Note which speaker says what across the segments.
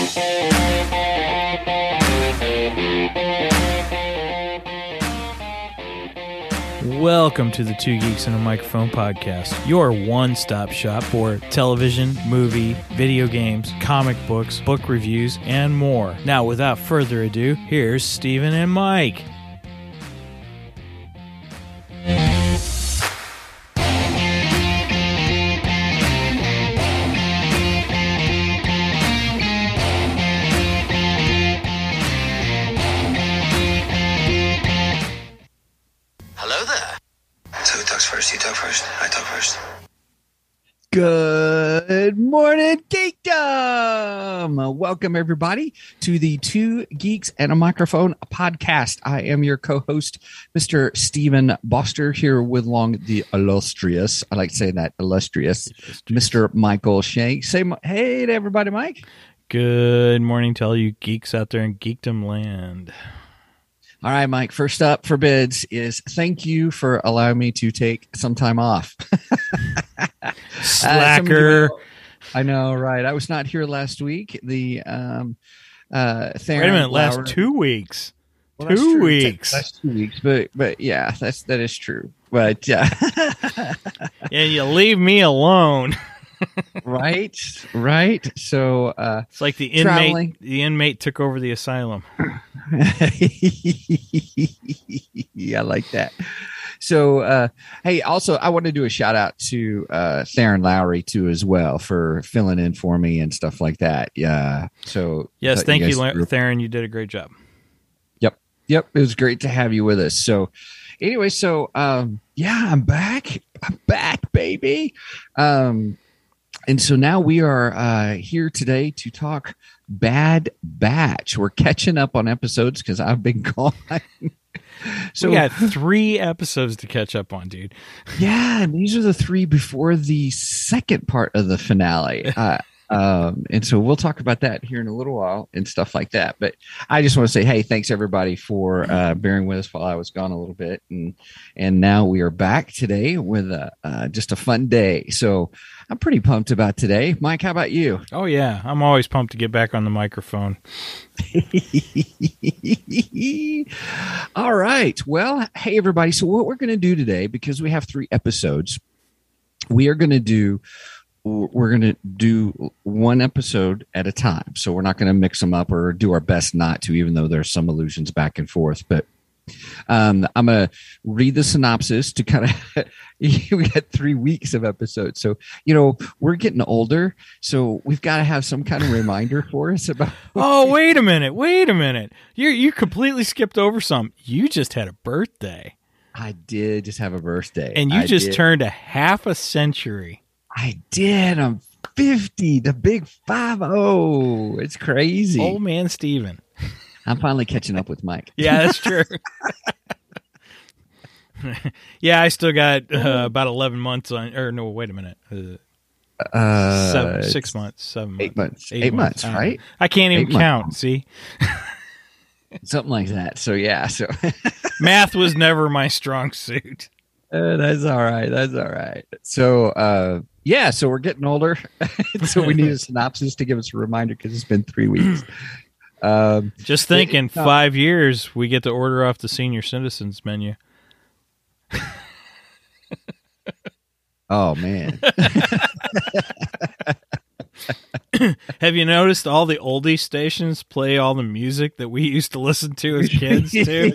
Speaker 1: Welcome to the Two Geeks and a Microphone podcast, your one-stop shop for television, movie, video games, comic books, book reviews, and more. Now, without further ado, here's Steven and Mike.
Speaker 2: Good morning, Geekdom! Welcome, everybody, to the Two Geeks and a Microphone podcast. I am your co-host, Mr. Stephen Boster, here with the illustrious, I like saying that, illustrious, Mr. Michael Shank. Say hey to everybody, Mike.
Speaker 1: Good morning to all you geeks out there in Geekdom land.
Speaker 2: All right, Mike, first up for bids is thank you for allowing me to take some time off.
Speaker 1: Slacker.
Speaker 2: I know, right? I was not here last week. The Theron
Speaker 1: Wait a minute, last 2 weeks.
Speaker 2: Well,
Speaker 1: 2 weeks.
Speaker 2: Last 2 weeks, but yeah, that is true. But yeah,
Speaker 1: yeah, you leave me alone.
Speaker 2: right. So
Speaker 1: it's like the inmate took over the asylum.
Speaker 2: Yeah, I like that. So, hey, also, I want to do a shout out to Theron Lowry too, as well, for filling in for me and stuff like that. Yeah. So,
Speaker 1: yes, thank you, Theron. You did a great job.
Speaker 2: Yep. It was great to have you with us. So, anyway, yeah, I'm back, baby. And so now we are here today to talk Bad Batch. We're catching up on episodes because I've been gone.
Speaker 1: So we got 3 episodes to catch up on, dude.
Speaker 2: Yeah, and these are the 3 before the second part of the finale. And so we'll talk about that here in a little while and stuff like that. But I just want to say, hey, thanks everybody for bearing with us while I was gone a little bit. And now we are back today with just a fun day. So I'm pretty pumped about today. Mike, how about you?
Speaker 1: Oh, yeah. I'm always pumped to get back on the microphone.
Speaker 2: All right. Well, hey, everybody. So what we're going to do today, because we have 3 episodes, we're going to do one episode at a time. So we're not going to mix them up or do our best not to, even though there's some allusions back and forth. But I'm going to read the synopsis to kind of, we got 3 weeks of episodes. So, we're getting older. So we've got to have some kind of reminder for us about.
Speaker 1: Oh, wait a minute. You completely skipped over something. You just had a birthday.
Speaker 2: I did just have a birthday.
Speaker 1: And you just turned a half a century.
Speaker 2: I did. I'm 50, the big 50. It's crazy.
Speaker 1: Old man Steven.
Speaker 2: I'm finally catching up with Mike.
Speaker 1: Yeah, that's true. Yeah, I still got about 11 months on, or no, wait a minute. 6 months, 7 months.
Speaker 2: 8 months. 8 months, right?
Speaker 1: I can't even count, see?
Speaker 2: Something like that. So, yeah. So
Speaker 1: math was never my strong suit.
Speaker 2: That's all right. So, yeah, so we're getting older. So we need a synopsis to give us a reminder because it's been 3 weeks.
Speaker 1: Just think in 5 years, we get to order off the senior citizens menu.
Speaker 2: Oh, man.
Speaker 1: Have you noticed all the oldie stations play all the music that we used to listen to as kids, too?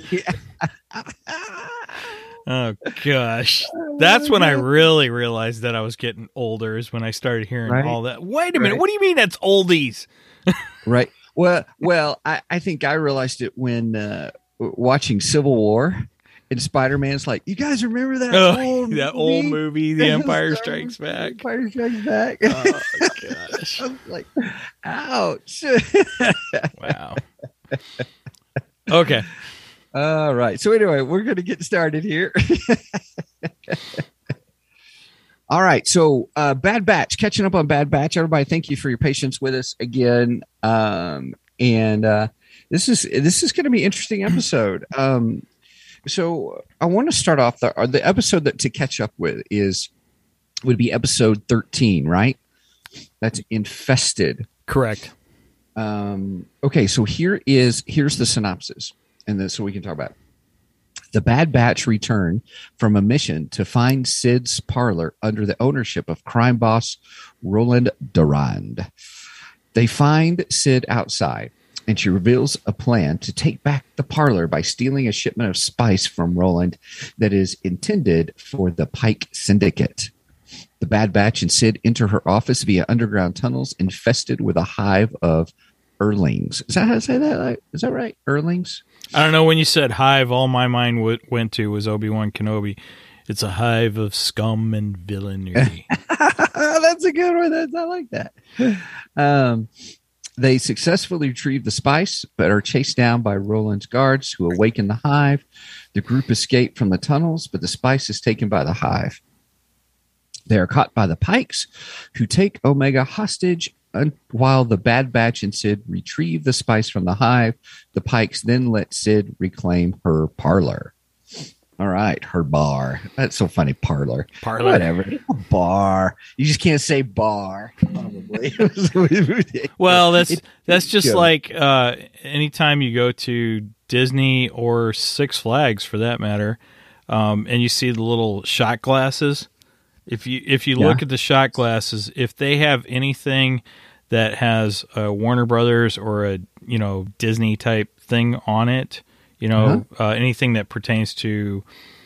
Speaker 1: Oh, gosh. That's when I really realized that I was getting older, is when I started hearing all that. Wait a minute. What do you mean that's oldies?
Speaker 2: Right. Well, I think I realized it when watching Civil War. And Spider-Man's like, you guys remember that
Speaker 1: old movie, The Empire Strikes Back?
Speaker 2: Empire Strikes Back.
Speaker 1: Oh, gosh.
Speaker 2: I was like, ouch.
Speaker 1: Wow. Okay.
Speaker 2: All right. So anyway, we're going to get started here. All right. So Bad Batch, catching up on Bad Batch. Everybody, thank you for your patience with us again. And this is going to be an interesting episode. So I want to start off the episode that to catch up with would be episode 13, right? That's Infested.
Speaker 1: Correct.
Speaker 2: Okay, so here's the synopsis, and then so we can talk about it. The Bad Batch return from a mission to find Sid's parlor under the ownership of crime boss Roland Durand. They find Sid outside, and she reveals a plan to take back the parlor by stealing a shipment of spice from Roland that is intended for the Pike Syndicate. The Bad Batch and Sid enter her office via underground tunnels infested with a hive of Earlings. Is that how to say that? Is that right? Earlings?
Speaker 1: I don't know. When you said hive, all my mind went to was Obi-Wan Kenobi. It's a hive of scum and villainy.
Speaker 2: That's a good one. I like that. They successfully retrieve the spice, but are chased down by Roland's guards who awaken the hive. The group escape from the tunnels, but the spice is taken by the hive. They are caught by the Pikes, who take Omega hostage. While the Bad Batch and Sid retrieve the spice from the hive, the Pikes then let Sid reclaim her parlor. All right, her bar. That's so funny, parlor.
Speaker 1: Parlor.
Speaker 2: Whatever. A bar. You just can't say bar, probably.
Speaker 1: Well, that's just like anytime you go to Disney or Six Flags, for that matter, and you see the little shot glasses. If you look at the shot glasses, if they have anything that has a Warner Brothers or a Disney type thing on it, anything that pertains to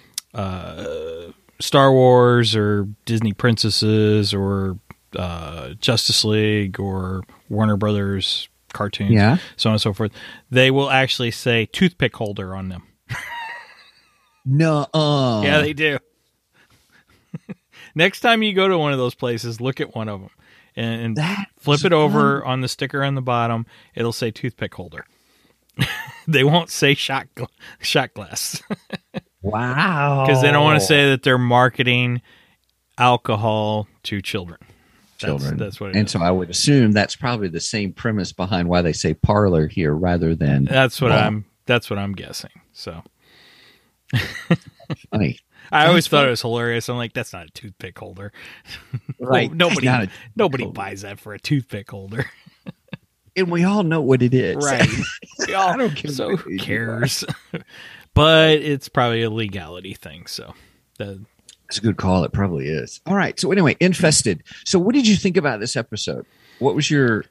Speaker 1: Star Wars or Disney princesses or Justice League or Warner Brothers cartoons, so on and so forth, they will actually say toothpick holder on them.
Speaker 2: No,
Speaker 1: yeah, they do. Next time you go to one of those places, look at one of them and flip it over on the sticker on the bottom. It'll say toothpick holder. They won't say shot glass.
Speaker 2: Wow.
Speaker 1: Because they don't want to say that they're marketing alcohol to children. That's what it is.
Speaker 2: And so I would assume that's probably the same premise behind why they say parlor here rather than
Speaker 1: That's what I'm guessing. So
Speaker 2: funny.
Speaker 1: I always thought it was hilarious. I'm like, that's not a toothpick holder.
Speaker 2: Right.
Speaker 1: Nobody buys that for a toothpick holder.
Speaker 2: And we all know what it is.
Speaker 1: Right. I don't care. So who cares? But it's probably a legality thing. So
Speaker 2: it's a good call. It probably is. All right. So anyway, Infested. So what did you think about this episode? What was your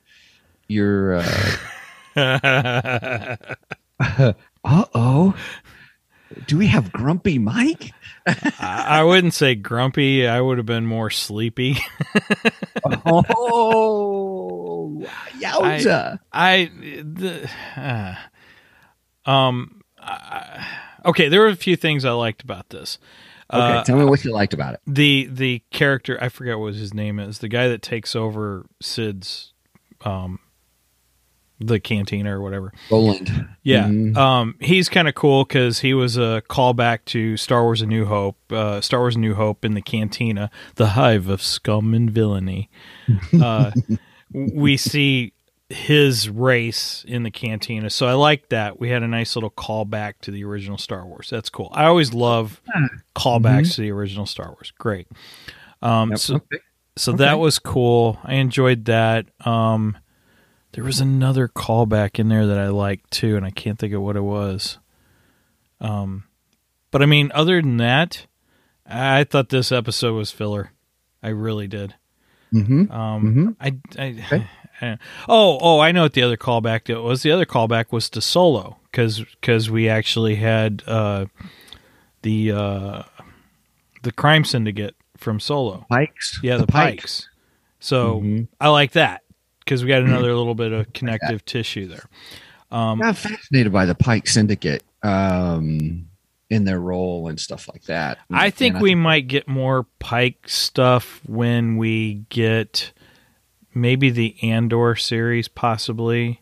Speaker 2: uh-oh. Do we have Grumpy Mike?
Speaker 1: I wouldn't say grumpy. I would have been more sleepy.
Speaker 2: Oh, yowza!
Speaker 1: Okay, there were a few things I liked about this.
Speaker 2: Okay, tell me what you liked about it.
Speaker 1: The character, I forget what his name is. The guy that takes over Sid's the cantina or whatever.
Speaker 2: Roland.
Speaker 1: Yeah. Mm-hmm. He's kind of cool because he was a callback to Star Wars A New Hope. Star Wars A New Hope in the cantina, the hive of scum and villainy. We see his race in the cantina. So I like that. We had a nice little callback to the original Star Wars. That's cool. I always love callbacks to the original Star Wars. Great. So that was cool. I enjoyed that. There was another callback in there that I liked too, and I can't think of what it was. But I mean, other than that, I thought this episode was filler. I really did.
Speaker 2: Okay.
Speaker 1: I know what the other callback was. The other callback was to Solo because we actually had the crime syndicate from Solo.
Speaker 2: Pikes.
Speaker 1: Yeah, the Pikes. So I like that. Because we got another little bit of connective tissue there.
Speaker 2: I'm fascinated by the Pike Syndicate in their role and stuff like that.
Speaker 1: I think we might get more Pike stuff when we get maybe the Andor series, possibly.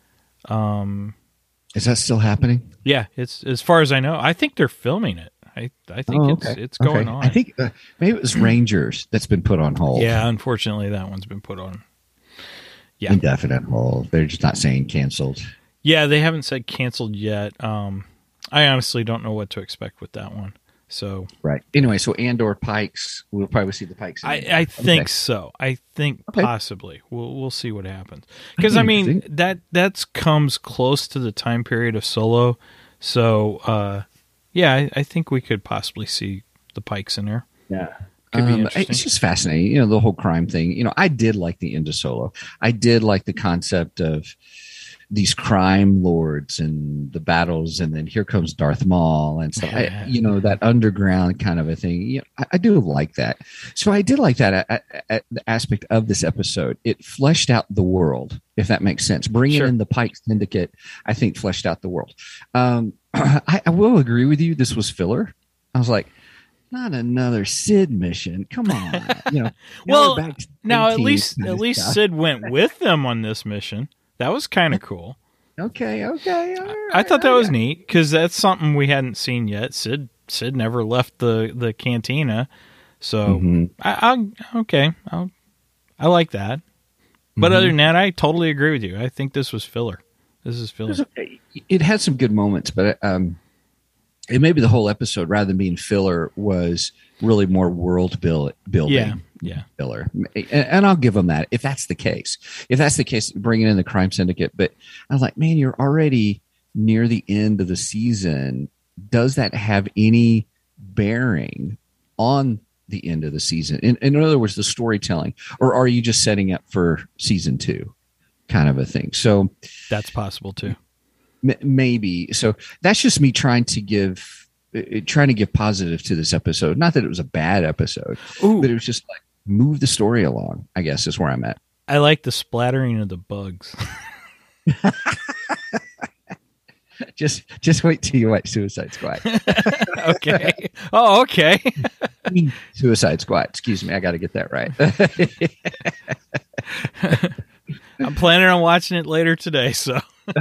Speaker 2: Is that still happening?
Speaker 1: Yeah, it's as far as I know. I think they're filming it. I think it's going on.
Speaker 2: I think maybe it was Rangers that's been put on hold.
Speaker 1: Yeah, unfortunately, that one's been put on. Yeah.
Speaker 2: Indefinite hold. They're just not saying canceled.
Speaker 1: Yeah, they haven't said canceled yet. I honestly don't know what to expect with that one. So
Speaker 2: right. Anyway, so Andor Pikes, we'll probably see the Pikes.
Speaker 1: I think so. I think possibly we'll see what happens, because I mean that comes close to the time period of Solo. So yeah, I think we could possibly see the Pikes in there.
Speaker 2: Yeah.
Speaker 1: Could be interesting.
Speaker 2: It's just fascinating, the whole crime thing. I did like the end of Solo. I did like the concept of these crime lords and the battles, and then here comes Darth Maul and stuff. That underground kind of a thing. I do like that. So I did like that aspect of this episode. It fleshed out the world, if that makes sense. Bringing in the Pike Syndicate, I think, fleshed out the world. I will agree with you. This was filler. I was like, not another Sid mission. Come on.
Speaker 1: Well, now at least Sid went with them on this mission. That was kind of cool.
Speaker 2: Okay. All right,
Speaker 1: I thought that was neat, because that's something we hadn't seen yet. Sid never left the cantina, so I like that. But other than that, I totally agree with you. I think this was filler. This is filler.
Speaker 2: It had some good moments, but it maybe the whole episode, rather than being filler, was really more world building. Yeah. Filler. And I'll give them that if that's the case. Bringing in the crime syndicate. But I was like, man, you're already near the end of the season. Does that have any bearing on the end of the season? In other words, the storytelling, or are you just setting up for season 2 kind of a thing? So
Speaker 1: that's possible too.
Speaker 2: Maybe. So that's just me trying to give positive to this episode. Not that it was a bad episode, but it was just like, move the story along, I guess, is where I'm at.
Speaker 1: I like the splattering of the bugs.
Speaker 2: Just wait till you watch Suicide Squad.
Speaker 1: Okay. Oh, okay.
Speaker 2: Suicide Squad. Excuse me. I got to get that right.
Speaker 1: I'm planning on watching it later today, so.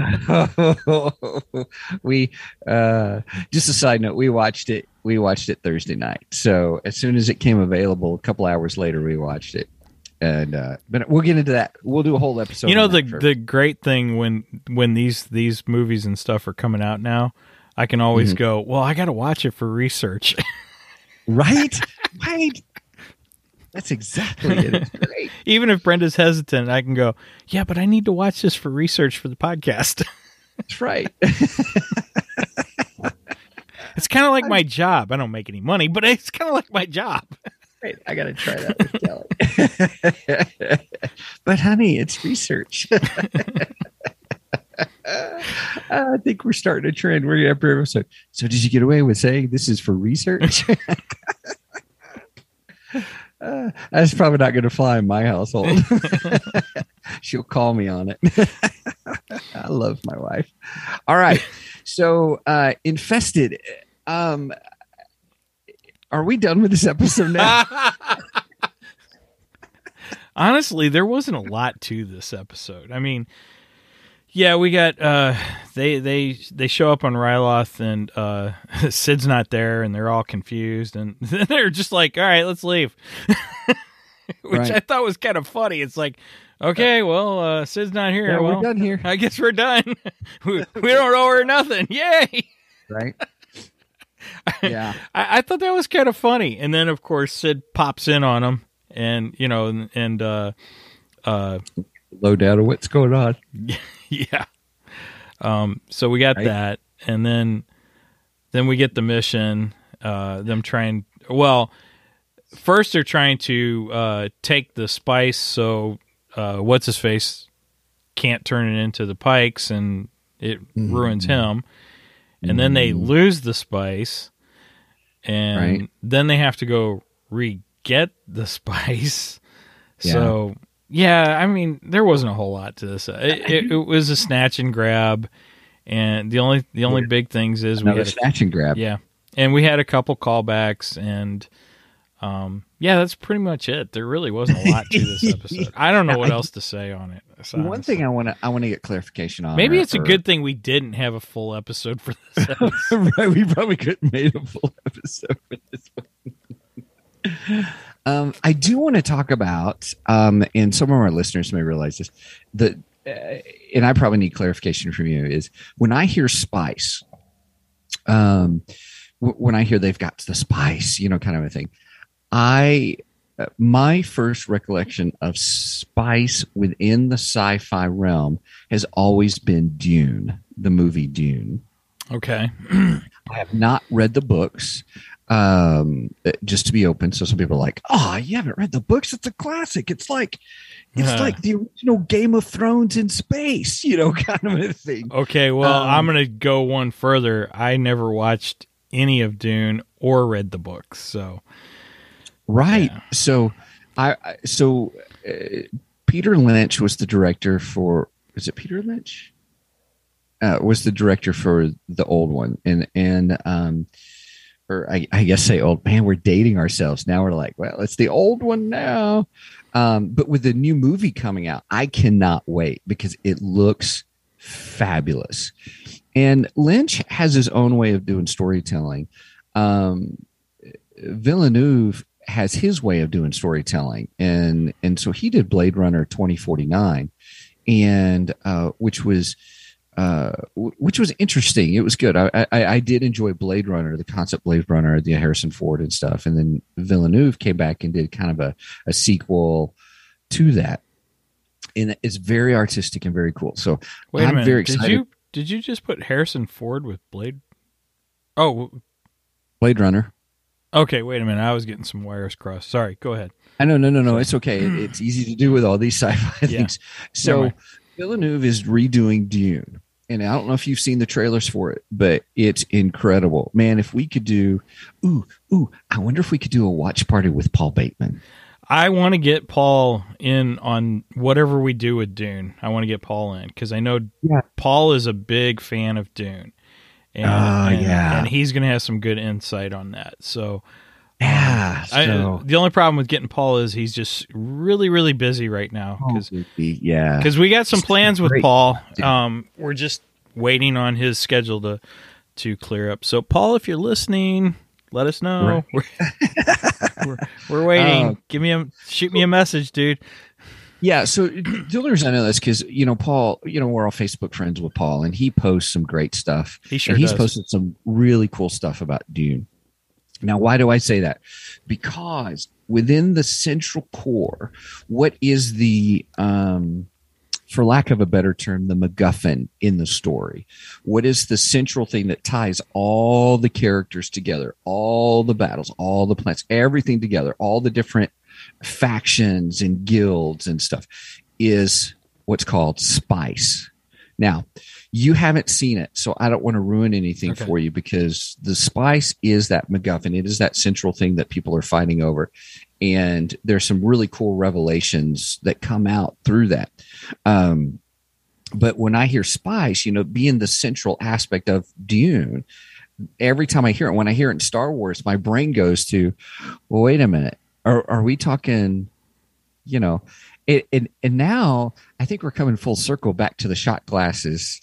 Speaker 2: We just a side note, we watched it Thursday night, so as soon as it came available, a couple hours later we watched it. And but we'll get into that. We'll do a whole episode.
Speaker 1: The great thing when these movies and stuff are coming out now, I can always go, well, I got to watch it for research.
Speaker 2: Right. That's exactly it. It's great.
Speaker 1: Even if Brenda's hesitant, I can go, yeah, but I need to watch this for research for the podcast.
Speaker 2: That's right.
Speaker 1: It's kind of like my job. I don't make any money, but it's kind of like my job.
Speaker 2: Right. I got to try that with Kelly. But honey, it's research. I think we're starting a trend. We're every episode. So did you get away with saying this is for research? That's probably not going to fly in my household. She'll call me on it. I love my wife. All right. So, Infested. Are we done with this episode now?
Speaker 1: Honestly, there wasn't a lot to this episode. I mean, yeah, we got they show up on Ryloth, and Sid's not there, and they're all confused, and then they're just like, all right, let's leave. Which I thought was kind of funny. It's like, okay, well, Sid's not here.
Speaker 2: Yeah,
Speaker 1: well,
Speaker 2: we're done here.
Speaker 1: I guess we're done. we don't owe her nothing. Yay!
Speaker 2: Right? Yeah.
Speaker 1: I thought that was kind of funny. And then, of course, Sid pops in on him, and
Speaker 2: low data, what's going on?
Speaker 1: Yeah. So we got that, and then we get the mission. Them trying. Well, first they're trying to take the spice, so what's his face can't turn it into the Pikes, and it ruins him. And then they lose the spice, and then they have to go re-get the spice.
Speaker 2: Yeah.
Speaker 1: So. Yeah, I mean, there wasn't a whole lot to this. It was a snatch and grab, and the only big things is
Speaker 2: we had a snatch and grab.
Speaker 1: Yeah, and we had a couple callbacks, and yeah, that's pretty much it. There really wasn't a lot to this episode. I don't know what else to say on it.
Speaker 2: One thing I want to get clarification on.
Speaker 1: Maybe it's a good thing we didn't have a full episode for this episode.
Speaker 2: Right, we probably couldn't have made a full episode for this one. I do want to talk about, and some of our listeners may realize this, that, and I probably need clarification from you, is when I hear spice, when I hear they've got the spice, kind of a thing, my first recollection of spice within the sci-fi realm has always been Dune, the movie Dune.
Speaker 1: Okay.
Speaker 2: I have not read the books, just to be open. So some people are like, "Oh, you haven't read the books? It's a classic. It's like the original Game of Thrones in space, kind of a thing."
Speaker 1: Okay, well, I'm going to go one further. I never watched any of Dune or read the books, so
Speaker 2: right.
Speaker 1: Yeah.
Speaker 2: So Peter Lynch was the director for. Is it Peter Lynch? Was the director for the old one, or I guess say old. Man, we're dating ourselves now. We're like, well, it's the old one now. But with the new movie coming out, I cannot wait because it looks fabulous. And Lynch has his own way of doing storytelling. Villeneuve has his way of doing storytelling, and so he did Blade Runner 2049, and which was interesting. It was good. I did enjoy Blade Runner, the concept Blade Runner, the Harrison Ford and stuff. And then Villeneuve came back and did kind of a sequel to that. And it's very artistic and very cool. So
Speaker 1: Wait a minute.
Speaker 2: Very excited.
Speaker 1: Did you just put Harrison Ford with Blade? Oh,
Speaker 2: Blade Runner.
Speaker 1: Okay, wait a minute. I was getting some wires crossed. Sorry, go ahead.
Speaker 2: No. It's okay. It's easy to do with all these sci-fi things. So Villeneuve is redoing Dune. And I don't know if you've seen the trailers for it, but it's incredible. Man, if we could do, I wonder if we could do a watch party with Paul Bateman.
Speaker 1: I want to get Paul in on whatever we do with Dune. I want to get Paul in because I know Paul is a big fan of Dune. And he's going to have some good insight on that. So, the only problem with getting Paul is he's just really, really busy right now. Because we got some plans with Paul. We're just waiting on his schedule to clear up. So, Paul, if you're listening, let us know. Right. We're waiting. Shoot me a message, dude.
Speaker 2: Yeah, so the only reason I know this because Paul, we're all Facebook friends with Paul, and he posts some great stuff. He's posted some really cool stuff about Dune. Now, why do I say that? Because within the central core, what is the, for lack of a better term, the MacGuffin in the story? What is the central thing that ties all the characters together, all the battles, all the planets, everything together, all the different factions and guilds and stuff, is what's called spice. Now, you haven't seen it, so I don't want to ruin anything for you because the spice is that MacGuffin. It is that central thing that people are fighting over. And there's some really cool revelations that come out through that. But when I hear spice, being the central aspect of Dune, every time I hear it, when I hear it in Star Wars, my brain goes to, well, wait a minute. Are we talking, and now I think we're coming full circle back to the shot glasses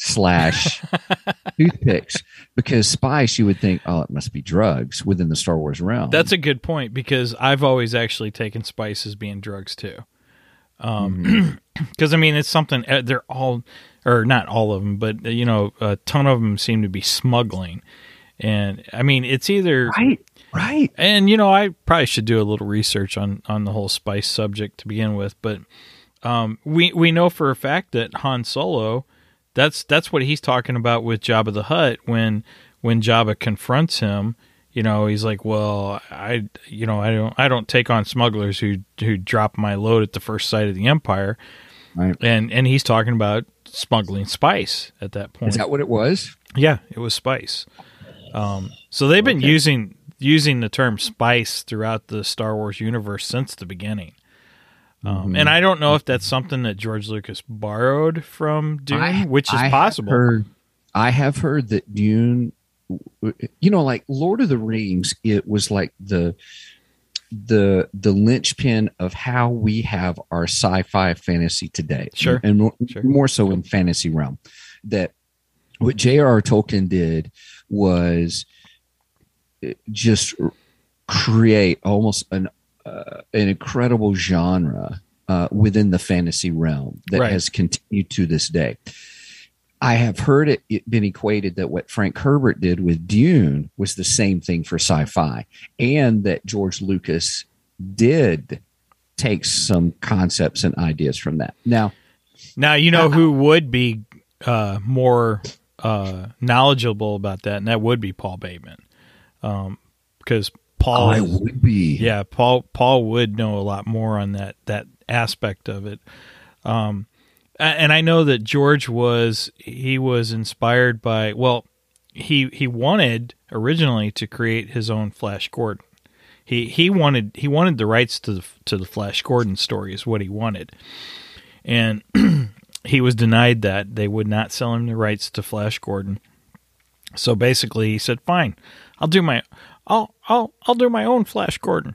Speaker 2: / toothpicks, because spice, you would think, oh, it must be drugs within the Star Wars realm.
Speaker 1: That's a good point because I've always actually taken spice as being drugs too. Because it's something they're all, or not all of them, but a ton of them seem to be smuggling, and it's either
Speaker 2: right.
Speaker 1: And I probably should do a little research on the whole spice subject to begin with, but we know for a fact that Han Solo, that's what he's talking about with Jabba the Hutt when Jabba confronts him. He's like, well, I don't take on smugglers who drop my load at the first sight of the Empire.
Speaker 2: Right.
Speaker 1: And he's talking about smuggling spice at that point.
Speaker 2: Is that what it was?
Speaker 1: Yeah, it was spice. So they've been using the term spice throughout the Star Wars universe since the beginning. And I don't know if that's something that George Lucas borrowed from Dune, which is possible.
Speaker 2: I have heard that Dune, like Lord of the Rings, it was like the linchpin of how we have our sci-fi fantasy today.
Speaker 1: Sure.
Speaker 2: And more so in fantasy realm. That what J.R.R. Tolkien did was just create almost an incredible genre within the fantasy realm that has continued to this day. I have heard it been equated that what Frank Herbert did with Dune was the same thing for sci-fi, and that George Lucas did take some concepts and ideas from that. Now
Speaker 1: you know who would be more knowledgeable about that, and that would be Paul Bateman, because Paul
Speaker 2: I would be.
Speaker 1: Yeah, Paul would know a lot more on that aspect of it. And I know that George was inspired by, well, he wanted originally to create his own Flash Gordon. He wanted the rights to the Flash Gordon story is what he wanted. And he was denied that. They would not sell him the rights to Flash Gordon. So basically he said, "Fine, I'll do my own Flash Gordon."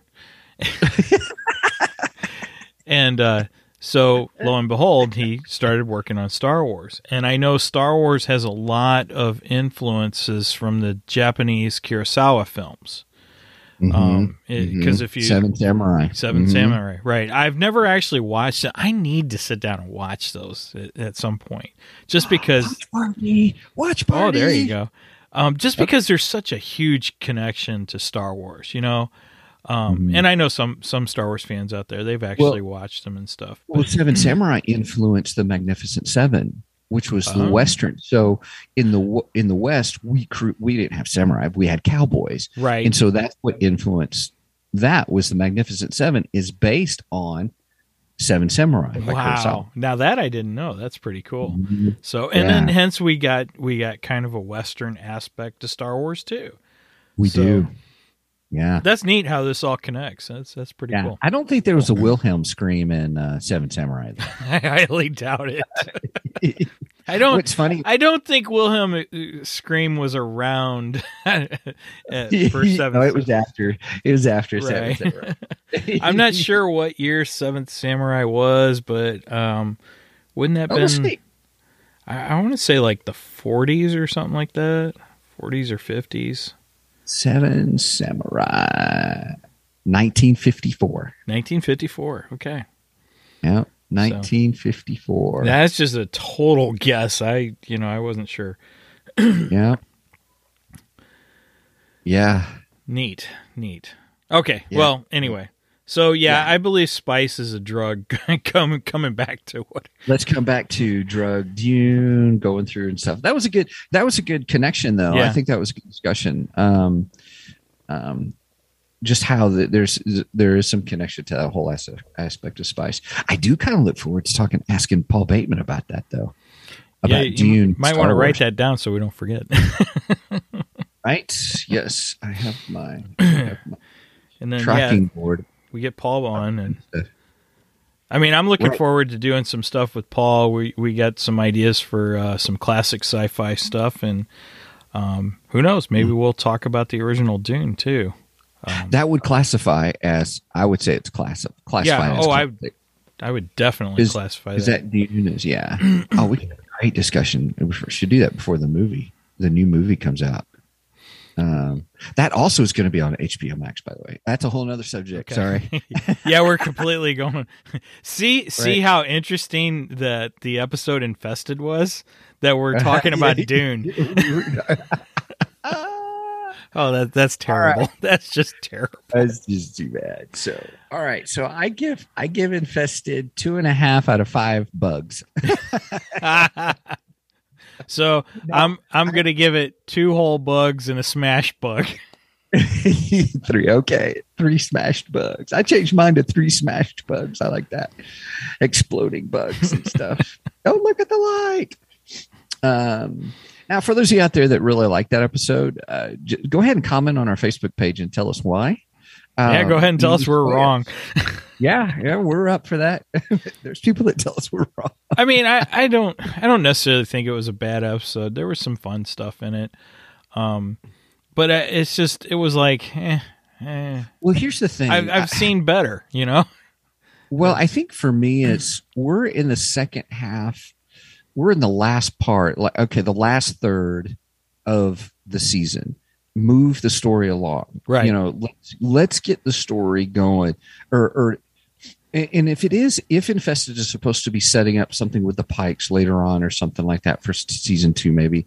Speaker 1: And so lo and behold, he started working on Star Wars. And I know Star Wars has a lot of influences from the Japanese Kurosawa films. Because if you
Speaker 2: Seven Samurai,
Speaker 1: Samurai, right? I've never actually watched it. I need to sit down and watch those at some point, just because.
Speaker 2: Watch party.
Speaker 1: Oh, there you go. Just because there's such a huge connection to Star Wars, you know. And I know some Star Wars fans out there, they've actually watched them and stuff.
Speaker 2: Well, Seven Samurai influenced the Magnificent Seven, which was the Western. So in the West, we didn't have samurai, we had cowboys,
Speaker 1: right?
Speaker 2: And so that's what influenced. That was the Magnificent Seven is based on Seven Samurai.
Speaker 1: Wow! Now that I didn't know. That's pretty cool. So, and then hence we got kind of a Western aspect to Star Wars too.
Speaker 2: We do. Yeah,
Speaker 1: that's neat how this all connects. That's pretty cool.
Speaker 2: I don't think there was a Wilhelm scream in Seven Samurai.
Speaker 1: I highly doubt it. I don't.
Speaker 2: What's funny?
Speaker 1: I don't think Wilhelm scream was around for Seven.
Speaker 2: No, it was after. It was after
Speaker 1: right.
Speaker 2: Seven Samurai.
Speaker 1: I'm not sure what year Seventh Samurai was, but wouldn't that been? I want to say like the 40s or something like that. 40s or 50s.
Speaker 2: Seven Samurai, 1954.
Speaker 1: 1954. Okay.
Speaker 2: Yeah, 1954.
Speaker 1: So, that's just a total guess. I wasn't sure.
Speaker 2: Yeah. Yeah.
Speaker 1: Neat. Okay. Yeah. Well, anyway. So I believe spice is a drug. coming back to what?
Speaker 2: Let's come back to drug Dune, going through and stuff. That was a good connection, though.
Speaker 1: Yeah.
Speaker 2: I think that was a good discussion. Just how there is some connection to that whole aspect of spice. I do kind of look forward to asking Paul Bateman about that, though. About Dune.
Speaker 1: You might want to write that down so we don't forget.
Speaker 2: Right? Yes, I have my
Speaker 1: and then
Speaker 2: tracking board.
Speaker 1: We get Paul on, and I mean, I'm looking forward to doing some stuff with Paul. We got some ideas for some classic sci-fi stuff, and who knows? Maybe we'll talk about the original Dune too.
Speaker 2: That would classify as, I would say, it's classified.
Speaker 1: Yeah.
Speaker 2: As
Speaker 1: I would definitely classify that.
Speaker 2: Is that Dune is? Yeah. We can have a great discussion. We should do that before the new movie comes out. That also is going to be on HBO Max, by the way. That's a whole nother subject. Okay. Sorry.
Speaker 1: Yeah, we're completely going. See how interesting that the episode Infested was, that we're talking about Dune. Oh, that's terrible. Right. That's just terrible.
Speaker 2: That's just too bad. So, all right. So I give Infested 2.5 out of 5 bugs.
Speaker 1: So no, I'm gonna give it 2 whole bugs and a smash bug.
Speaker 2: 3, okay. 3 smashed bugs. I changed mine to 3 smashed bugs. I like that. Exploding bugs and stuff. Oh, look at the light. Now, for those of you out there that really like that episode, go ahead and comment on our Facebook page and tell us why.
Speaker 1: Go ahead and tell us we're wrong.
Speaker 2: Yeah, we're up for that. There's people that tell us we're wrong.
Speaker 1: I mean, I don't necessarily think it was a bad episode. There was some fun stuff in it, but it was like,
Speaker 2: Well, here's the thing.
Speaker 1: I've seen better, you know.
Speaker 2: Well, I think for me, we're in the second half. We're in the last part, the last third of the season. Move the story along,
Speaker 1: right?
Speaker 2: Let's get the story going, or And if Infested is supposed to be setting up something with the Pikes later on or something like that for season 2, maybe.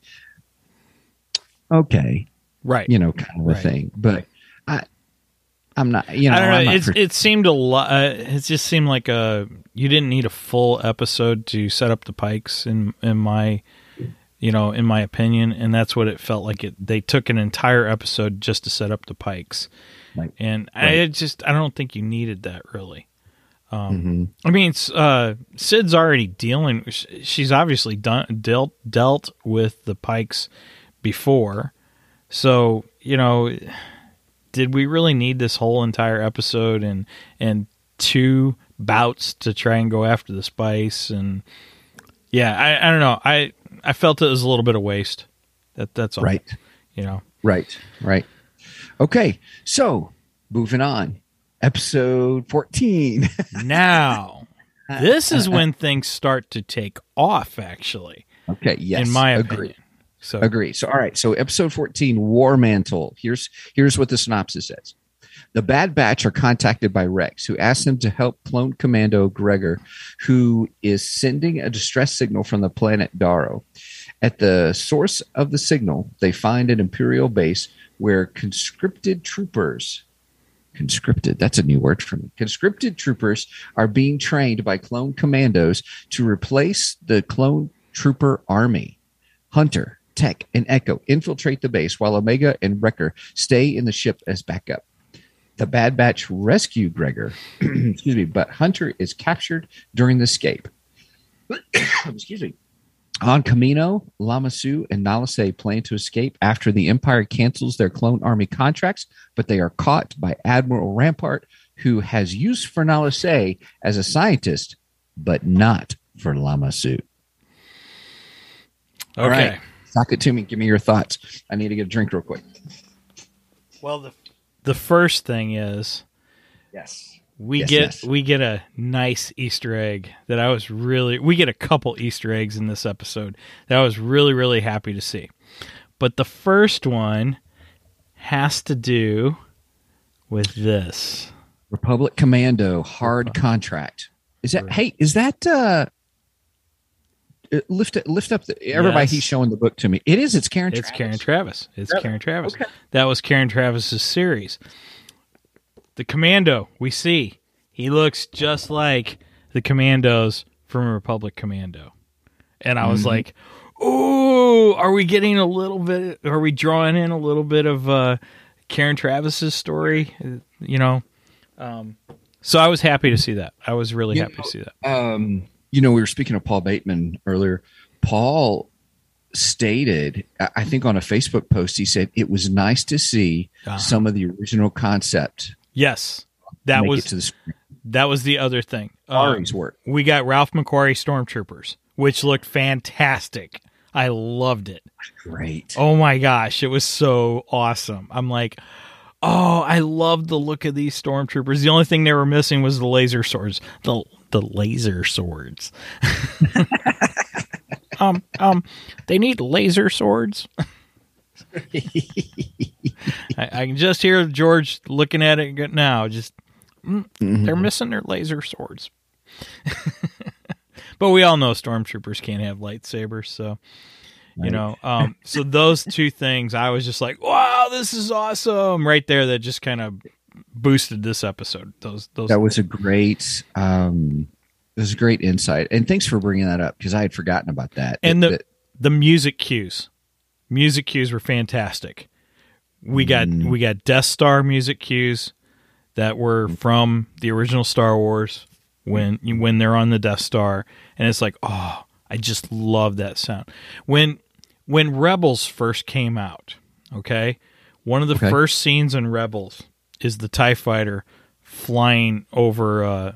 Speaker 2: Okay.
Speaker 1: Right.
Speaker 2: Kind of a thing. But I'm not, I don't
Speaker 1: know. It seemed a lot. It just seemed like you didn't need a full episode to set up the Pikes in my, in my opinion. And that's what it felt like. They took an entire episode just to set up the Pikes.
Speaker 2: Right.
Speaker 1: And
Speaker 2: right.
Speaker 1: I don't think you needed that really. I mean, Sid's already dealing. She's obviously dealt with the Pikes before. So, did we really need this whole entire episode and 2 bouts to try and go after the Spice? And yeah, I don't know. I felt it was a little bit of waste. That's all.
Speaker 2: Right. Right. Okay. So moving on, episode 14.
Speaker 1: Now, this is when things start to take off, actually.
Speaker 2: Okay. Yes.
Speaker 1: In my opinion.
Speaker 2: Agree. So, all right. So episode 14, War Mantle. Here's what the synopsis says. The Bad Batch are contacted by Rex, who asks them to help clone commando Gregor, who is sending a distress signal from the planet Darrow. At the source of the signal, they find an Imperial base where conscripted troopers, that's a new word for me, conscripted troopers are being trained by clone commandos to replace the clone trooper army. Hunter, Tech, and Echo infiltrate the base while Omega and Wrecker stay in the ship as backup. The Bad Batch rescue Gregor, but Hunter is captured during the escape. Excuse me. On Kamino, Lama Su and Nala Se plan to escape after the Empire cancels their clone army contracts, but they are caught by Admiral Rampart, who has use for Nala Se as a scientist, but not for Lama Su.
Speaker 1: Okay.
Speaker 2: All right. Talk it to me. Give me your thoughts. I need to get a drink real quick.
Speaker 1: Well, the first thing is,
Speaker 2: yes,
Speaker 1: we get a nice Easter egg that we get a couple Easter eggs in this episode that I was really, really happy to see. But the first one has to do with this.
Speaker 2: Republic Commando hard contract. Is that lift up everybody. Yes. He's showing the book to me. It's Karen Traviss.
Speaker 1: It's Karen Traviss. Karen Traviss. Okay. That was Karen Travis's series. The Commando we see, he looks just like the Commandos from Republic Commando. And I was like, ooh, are we drawing in a little bit of Karen Travis's story? So I was happy to see that. I was really happy to see that.
Speaker 2: We were speaking of Paul Bateman earlier. Paul stated, I think on a Facebook post, he said it was nice to see some of the original concept.
Speaker 1: Yes, that was the other thing.
Speaker 2: Ari's work.
Speaker 1: We got Ralph McQuarrie Stormtroopers, which looked fantastic. I loved it.
Speaker 2: Great.
Speaker 1: Oh my gosh, it was so awesome. I'm like, oh, I love the look of these Stormtroopers. The only thing they were missing was the laser swords. The laser swords. They need laser swords. I can just hear George looking at it now. Just they're missing their laser swords. But we all know Stormtroopers can't have lightsabers, so so those two things, I was just like, wow, this is awesome right there. That just kind of boosted this episode. That was
Speaker 2: a great great insight, and thanks for bringing that up because I had forgotten about that.
Speaker 1: And the music cues were fantastic. We got Death Star music cues that were from the original Star Wars when they're on the Death Star, and it's like, oh, I just love that sound. When Rebels first came out, okay, one of the first scenes in Rebels is the TIE fighter flying over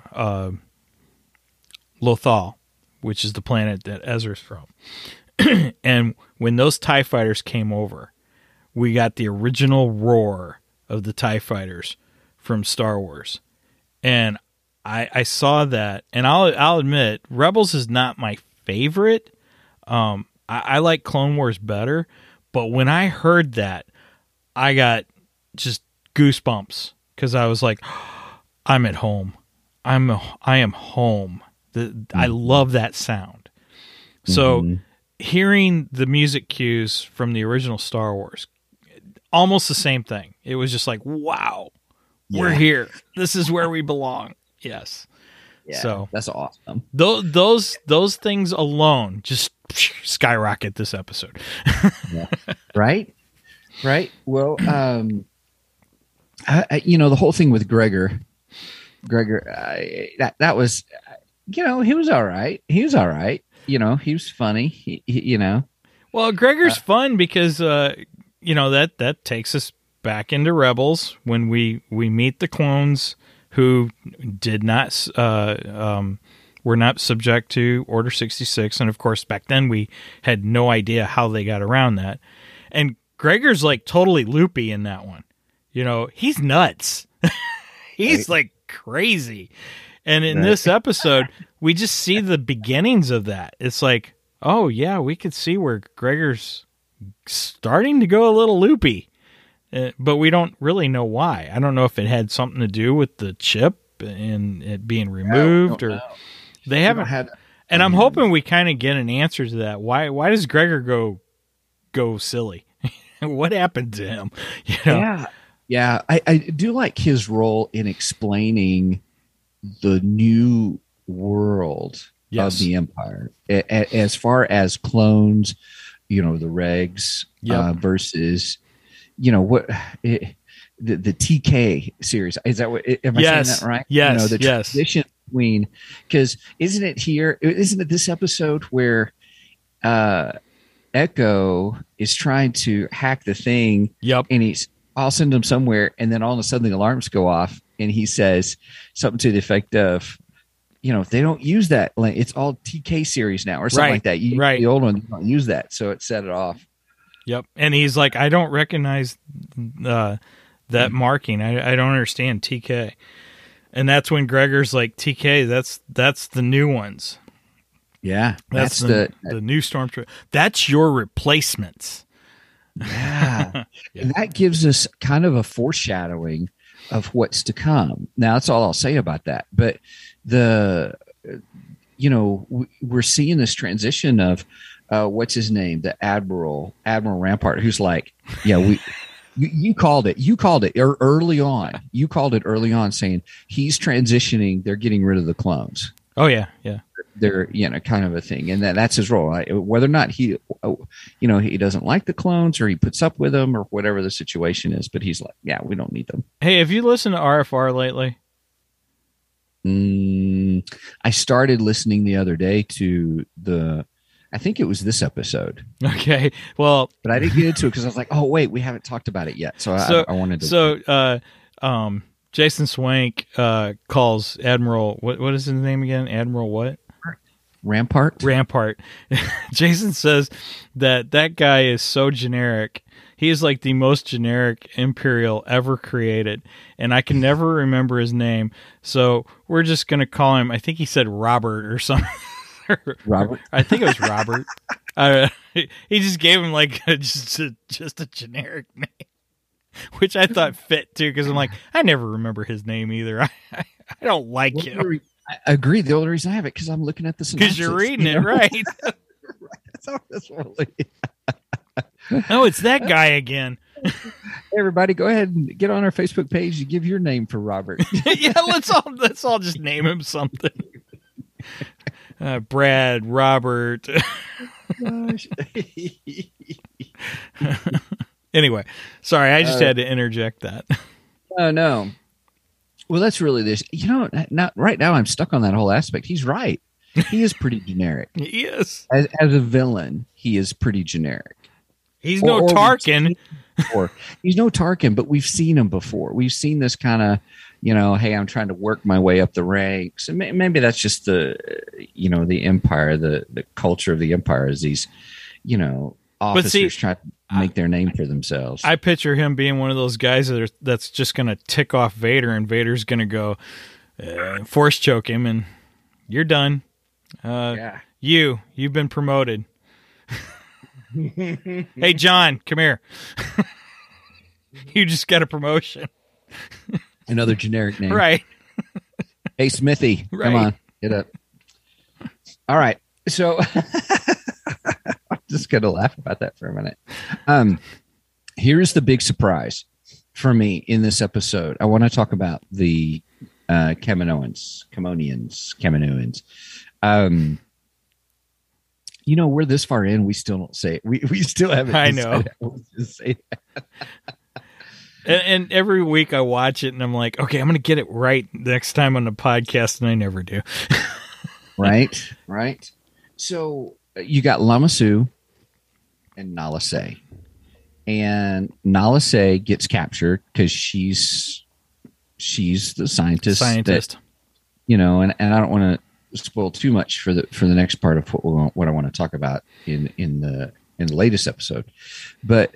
Speaker 1: Lothal, which is the planet that Ezra's from. And when those TIE fighters came over, we got the original roar of the TIE fighters from Star Wars. And I saw that, and I'll admit, Rebels is not my favorite. I like Clone Wars better, but when I heard that, I got just goosebumps because I was like, I'm at home. I am home. I love that sound. So hearing the music cues from the original Star Wars, almost the same thing. It was just like, wow, we're here. This is where we belong. Yes.
Speaker 2: Yeah,
Speaker 1: so
Speaker 2: that's awesome.
Speaker 1: Those things alone just skyrocket this episode.
Speaker 2: Yeah. Right. Well, the whole thing with Gregor, that was, he was all right. He was funny. He
Speaker 1: Well, Gregor's fun because, that takes us back into Rebels when we meet the clones who did not, were not subject to Order 66. And of course, back then we had no idea how they got around that. And Gregor's like totally loopy in that one. He's nuts. He's like crazy. And in this episode, we just see the beginnings of that. It's like, oh yeah, we could see where Gregor's starting to go a little loopy. But we don't really know why. I don't know if it had something to do with the chip and it being removed, or they haven't had. And I'm hoping we kind of get an answer to that. Why does Gregor go silly? What happened to him?
Speaker 2: Yeah. I do like his role in explaining the new world of the Empire, as far as clones, the regs versus. The TK series, is that what, am I saying that right?
Speaker 1: Yes.
Speaker 2: The transition between, because isn't it this episode where Echo is trying to hack the thing, and I'll send him somewhere, and then all of a sudden the alarms go off, and he says something to the effect of, they don't use that, it's all TK series now, or something like that. The old one, you don't use that, so it set it off.
Speaker 1: Yep. And he's like, I don't recognize that marking. I don't understand TK. And that's when Gregor's like, TK, that's the new ones.
Speaker 2: Yeah.
Speaker 1: That's the new Stormtrooper. That's your replacements.
Speaker 2: Yeah. And that gives us kind of a foreshadowing of what's to come. Now, that's all I'll say about that. But we're seeing this transition of, what's his name? The Admiral Rampart, who's like, you called it. You called it early on. You called it early on, saying he's transitioning. They're getting rid of the clones.
Speaker 1: Oh yeah, yeah.
Speaker 2: They're kind of a thing, and that's his role. Whether or not he doesn't like the clones or he puts up with them or whatever the situation is, but he's like, yeah, we don't need them.
Speaker 1: Hey, have you listened to RFR lately?
Speaker 2: I started listening the other day to I think it was this episode.
Speaker 1: Okay, well,
Speaker 2: but I didn't get into it because I was like, "Oh, wait, we haven't talked about it yet." So I wanted to.
Speaker 1: So, Jason Swank calls Admiral. What is his name again? Admiral what?
Speaker 2: Rampart.
Speaker 1: Jason says that guy is so generic. He is like the most generic Imperial ever created, and I can never remember his name. So we're just gonna call him. I think he said Robert or something.
Speaker 2: Robert.
Speaker 1: I think it was Robert. He just gave him like just a generic name, which I thought fit too, because I'm like, I never remember his name either. I don't like him.
Speaker 2: I agree. The only reason I have it because I'm looking at the synopsis.
Speaker 1: Because you're reading it, right?
Speaker 2: That's really.
Speaker 1: Oh, it's that guy again.
Speaker 2: Everybody, go ahead and get on our Facebook page and give your name for Robert.
Speaker 1: Yeah, let's all just name him something. Brad, Robert. Anyway, sorry, I just had to interject that.
Speaker 2: Oh, no. Well, that's really this. Not right now. I'm stuck on that whole aspect. He's right. He is pretty generic.
Speaker 1: He is.
Speaker 2: As a villain, he is pretty generic.
Speaker 1: He's no Tarkin.
Speaker 2: He's no Tarkin, but we've seen him before. We've seen this kind of, hey, I'm trying to work my way up the ranks. And maybe that's just the Empire, the culture of the Empire is these, officers trying to make their name for themselves.
Speaker 1: I picture him being one of those guys that's just going to tick off Vader, and Vader's going to go force choke him, and you're done. You've been promoted. Hey, John, come here. You just got a promotion.
Speaker 2: Another generic name.
Speaker 1: Right.
Speaker 2: Hey, Smithy,
Speaker 1: Right.
Speaker 2: come on, get up. All right. So I'm just going to laugh about that for a minute. Here's the big surprise for me in this episode. I want to talk about the Kaminoans. We're this far in, we still don't say it. We still haven't.
Speaker 1: I know.
Speaker 2: Say that.
Speaker 1: And every week I watch it and I'm like, okay, I'm going to get it right next time on the podcast, and I never do.
Speaker 2: Right. So you got Lama Su and Nala Se. And Nala Se gets captured because she's the scientist. That, and I don't want to spoil too much for the next part of what I want to talk about in the latest episode. But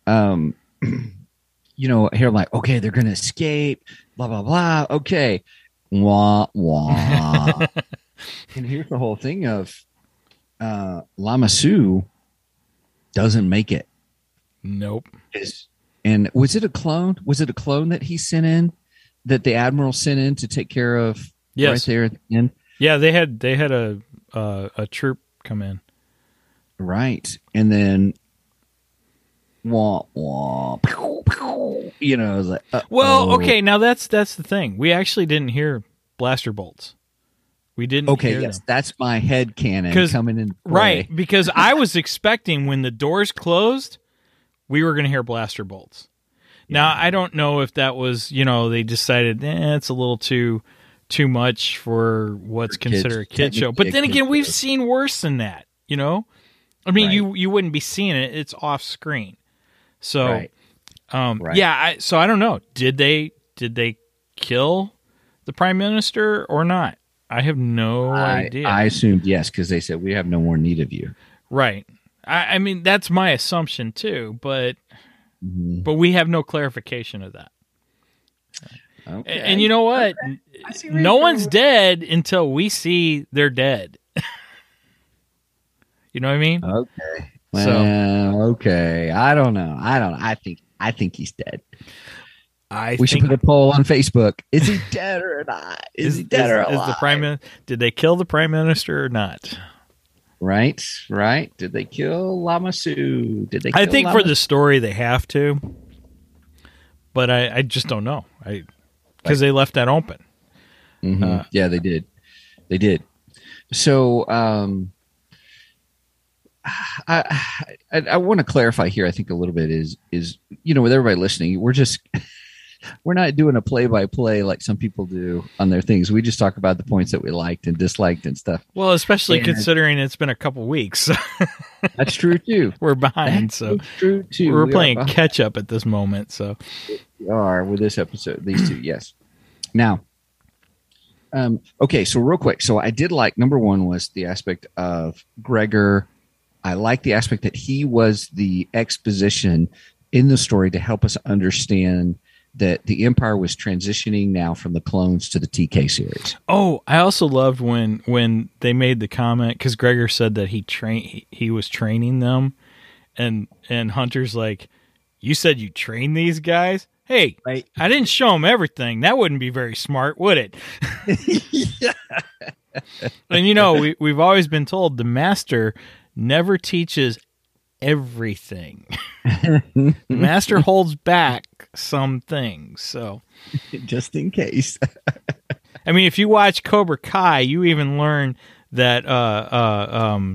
Speaker 2: here I'm like, okay, they're gonna escape, blah blah blah. Okay. Wah wah. And here's the whole thing of Lama Su doesn't make it.
Speaker 1: Nope.
Speaker 2: And was it a clone? Was it a clone that he sent in, that the Admiral sent in to take care of?
Speaker 1: Yes.
Speaker 2: Right there at the end?
Speaker 1: Yeah, they had a troop come in.
Speaker 2: Right. And then wah wah, pew, pew, like,
Speaker 1: well, okay, now that's the thing. We actually didn't hear blaster bolts. We didn't.
Speaker 2: Okay,
Speaker 1: hear
Speaker 2: yes,
Speaker 1: them.
Speaker 2: that's my head cannon coming in.
Speaker 1: Right, because I was expecting when the doors closed, we were going to hear blaster bolts. Yeah. Now I don't know if that was, they decided it's a little too much for what's considered a kid show. But then again, we've seen worse than that. I mean, right. you wouldn't be seeing it; it's off screen. So,
Speaker 2: right.
Speaker 1: Yeah. So I don't know. Did they kill the Prime Minister or not? I have no idea.
Speaker 2: I assumed yes, because they said we have no more need of you.
Speaker 1: Right. I mean, that's my assumption too, but we have no clarification of that. Okay. And you know what? No one's dead until we see they're dead. You know what I mean?
Speaker 2: Okay. Well, okay. I don't know. I think he's dead. We should put a poll on Facebook. Is he dead or not? Is he dead or alive?
Speaker 1: Did they kill the Prime Minister or not?
Speaker 2: Right. Did they kill Lama Su?
Speaker 1: I think for the story they have to, but I just don't know. Because they left that open.
Speaker 2: Mm-hmm. Yeah, they did. So I want to clarify here. I think a little bit is with everybody listening, we're not doing a play-by-play like some people do on their things. We just talk about the points that we liked and disliked and stuff.
Speaker 1: Well, especially considering it's been a couple weeks.
Speaker 2: That's true too.
Speaker 1: We're behind,
Speaker 2: That's true too.
Speaker 1: We're playing catch up at this moment. So
Speaker 2: we are with this episode. These two, yes. Now, okay. So real quick. So I did like, number one was the aspect of Gregor. I like the aspect that he was the exposition in the story to help us understand that the Empire was transitioning now from the clones to the TK series.
Speaker 1: Oh, I also loved when they made the comment, because Gregor said that he was training them, and Hunter's like, you said you trained these guys? Hey, right. I didn't show them everything. That wouldn't be very smart, would it? Yeah. And we've always been told the master never teaches everything. The master holds back some things, so
Speaker 2: just in case.
Speaker 1: I mean, if you watch Cobra Kai, you even learn that oh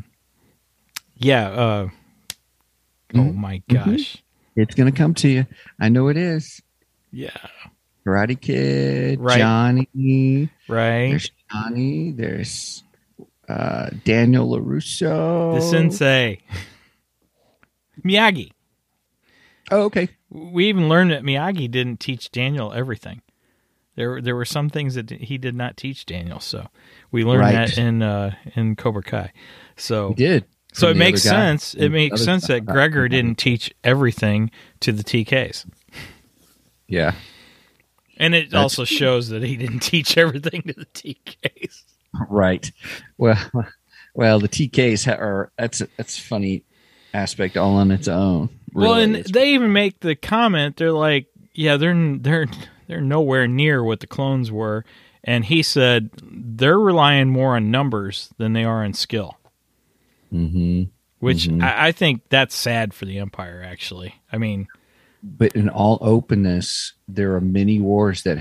Speaker 1: my gosh,
Speaker 2: it's gonna come to you. I know it is.
Speaker 1: Yeah.
Speaker 2: Karate Kid,
Speaker 1: right.
Speaker 2: Johnny,
Speaker 1: right?
Speaker 2: There's Johnny. There's Daniel LaRusso,
Speaker 1: the sensei. Miyagi.
Speaker 2: Oh, okay.
Speaker 1: We even learned that Miyagi didn't teach Daniel everything. There were some things that he did not teach Daniel, so we learned that in Cobra Kai. So
Speaker 2: he did.
Speaker 1: So it makes sense. It makes sense that Gregor didn't teach everything to the TKs.
Speaker 2: Yeah.
Speaker 1: And it also shows that he didn't teach everything to the TKs.
Speaker 2: Right. Well, the TKs are that's a funny aspect all on its own. Really.
Speaker 1: Well, and they even make the comment. They're like, yeah, they're nowhere near what the clones were, and he said they're relying more on numbers than they are on skill.
Speaker 2: Mm-hmm.
Speaker 1: Which I think that's sad for the Empire, actually. I mean,
Speaker 2: but in all openness, there are many wars that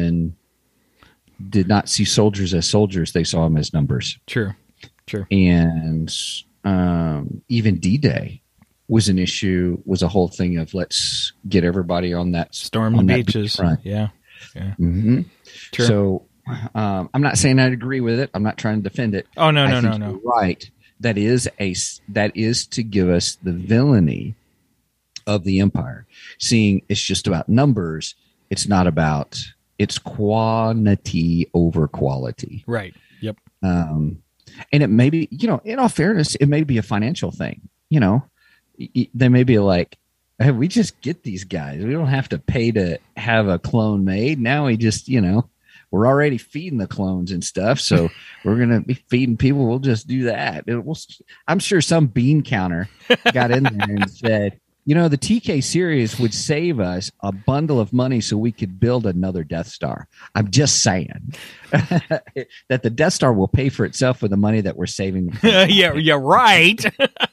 Speaker 2: did not see soldiers as soldiers; they saw them as numbers.
Speaker 1: True.
Speaker 2: And even D-Day was an issue. Was a whole thing of let's get everybody on that
Speaker 1: storm the beaches. Yeah.
Speaker 2: Mm-hmm.
Speaker 1: True.
Speaker 2: So I'm not saying I agree with it. I'm not trying to defend it.
Speaker 1: Oh no.
Speaker 2: You're right. That is to give us the villainy of the Empire, seeing it's just about numbers. It's not about, it's quantity over quality.
Speaker 1: Right. Yep.
Speaker 2: And it may be, in all fairness, it may be a financial thing. They may be like, hey, we just get these guys. We don't have to pay to have a clone made. Now we just, we're already feeding the clones and stuff. So we're going to be feeding people. We'll just do that. I'm sure some bean counter got in there and said, the TK series would save us a bundle of money so we could build another Death Star. I'm just saying that the Death Star will pay for itself with the money that we're saving.
Speaker 1: Yeah, right.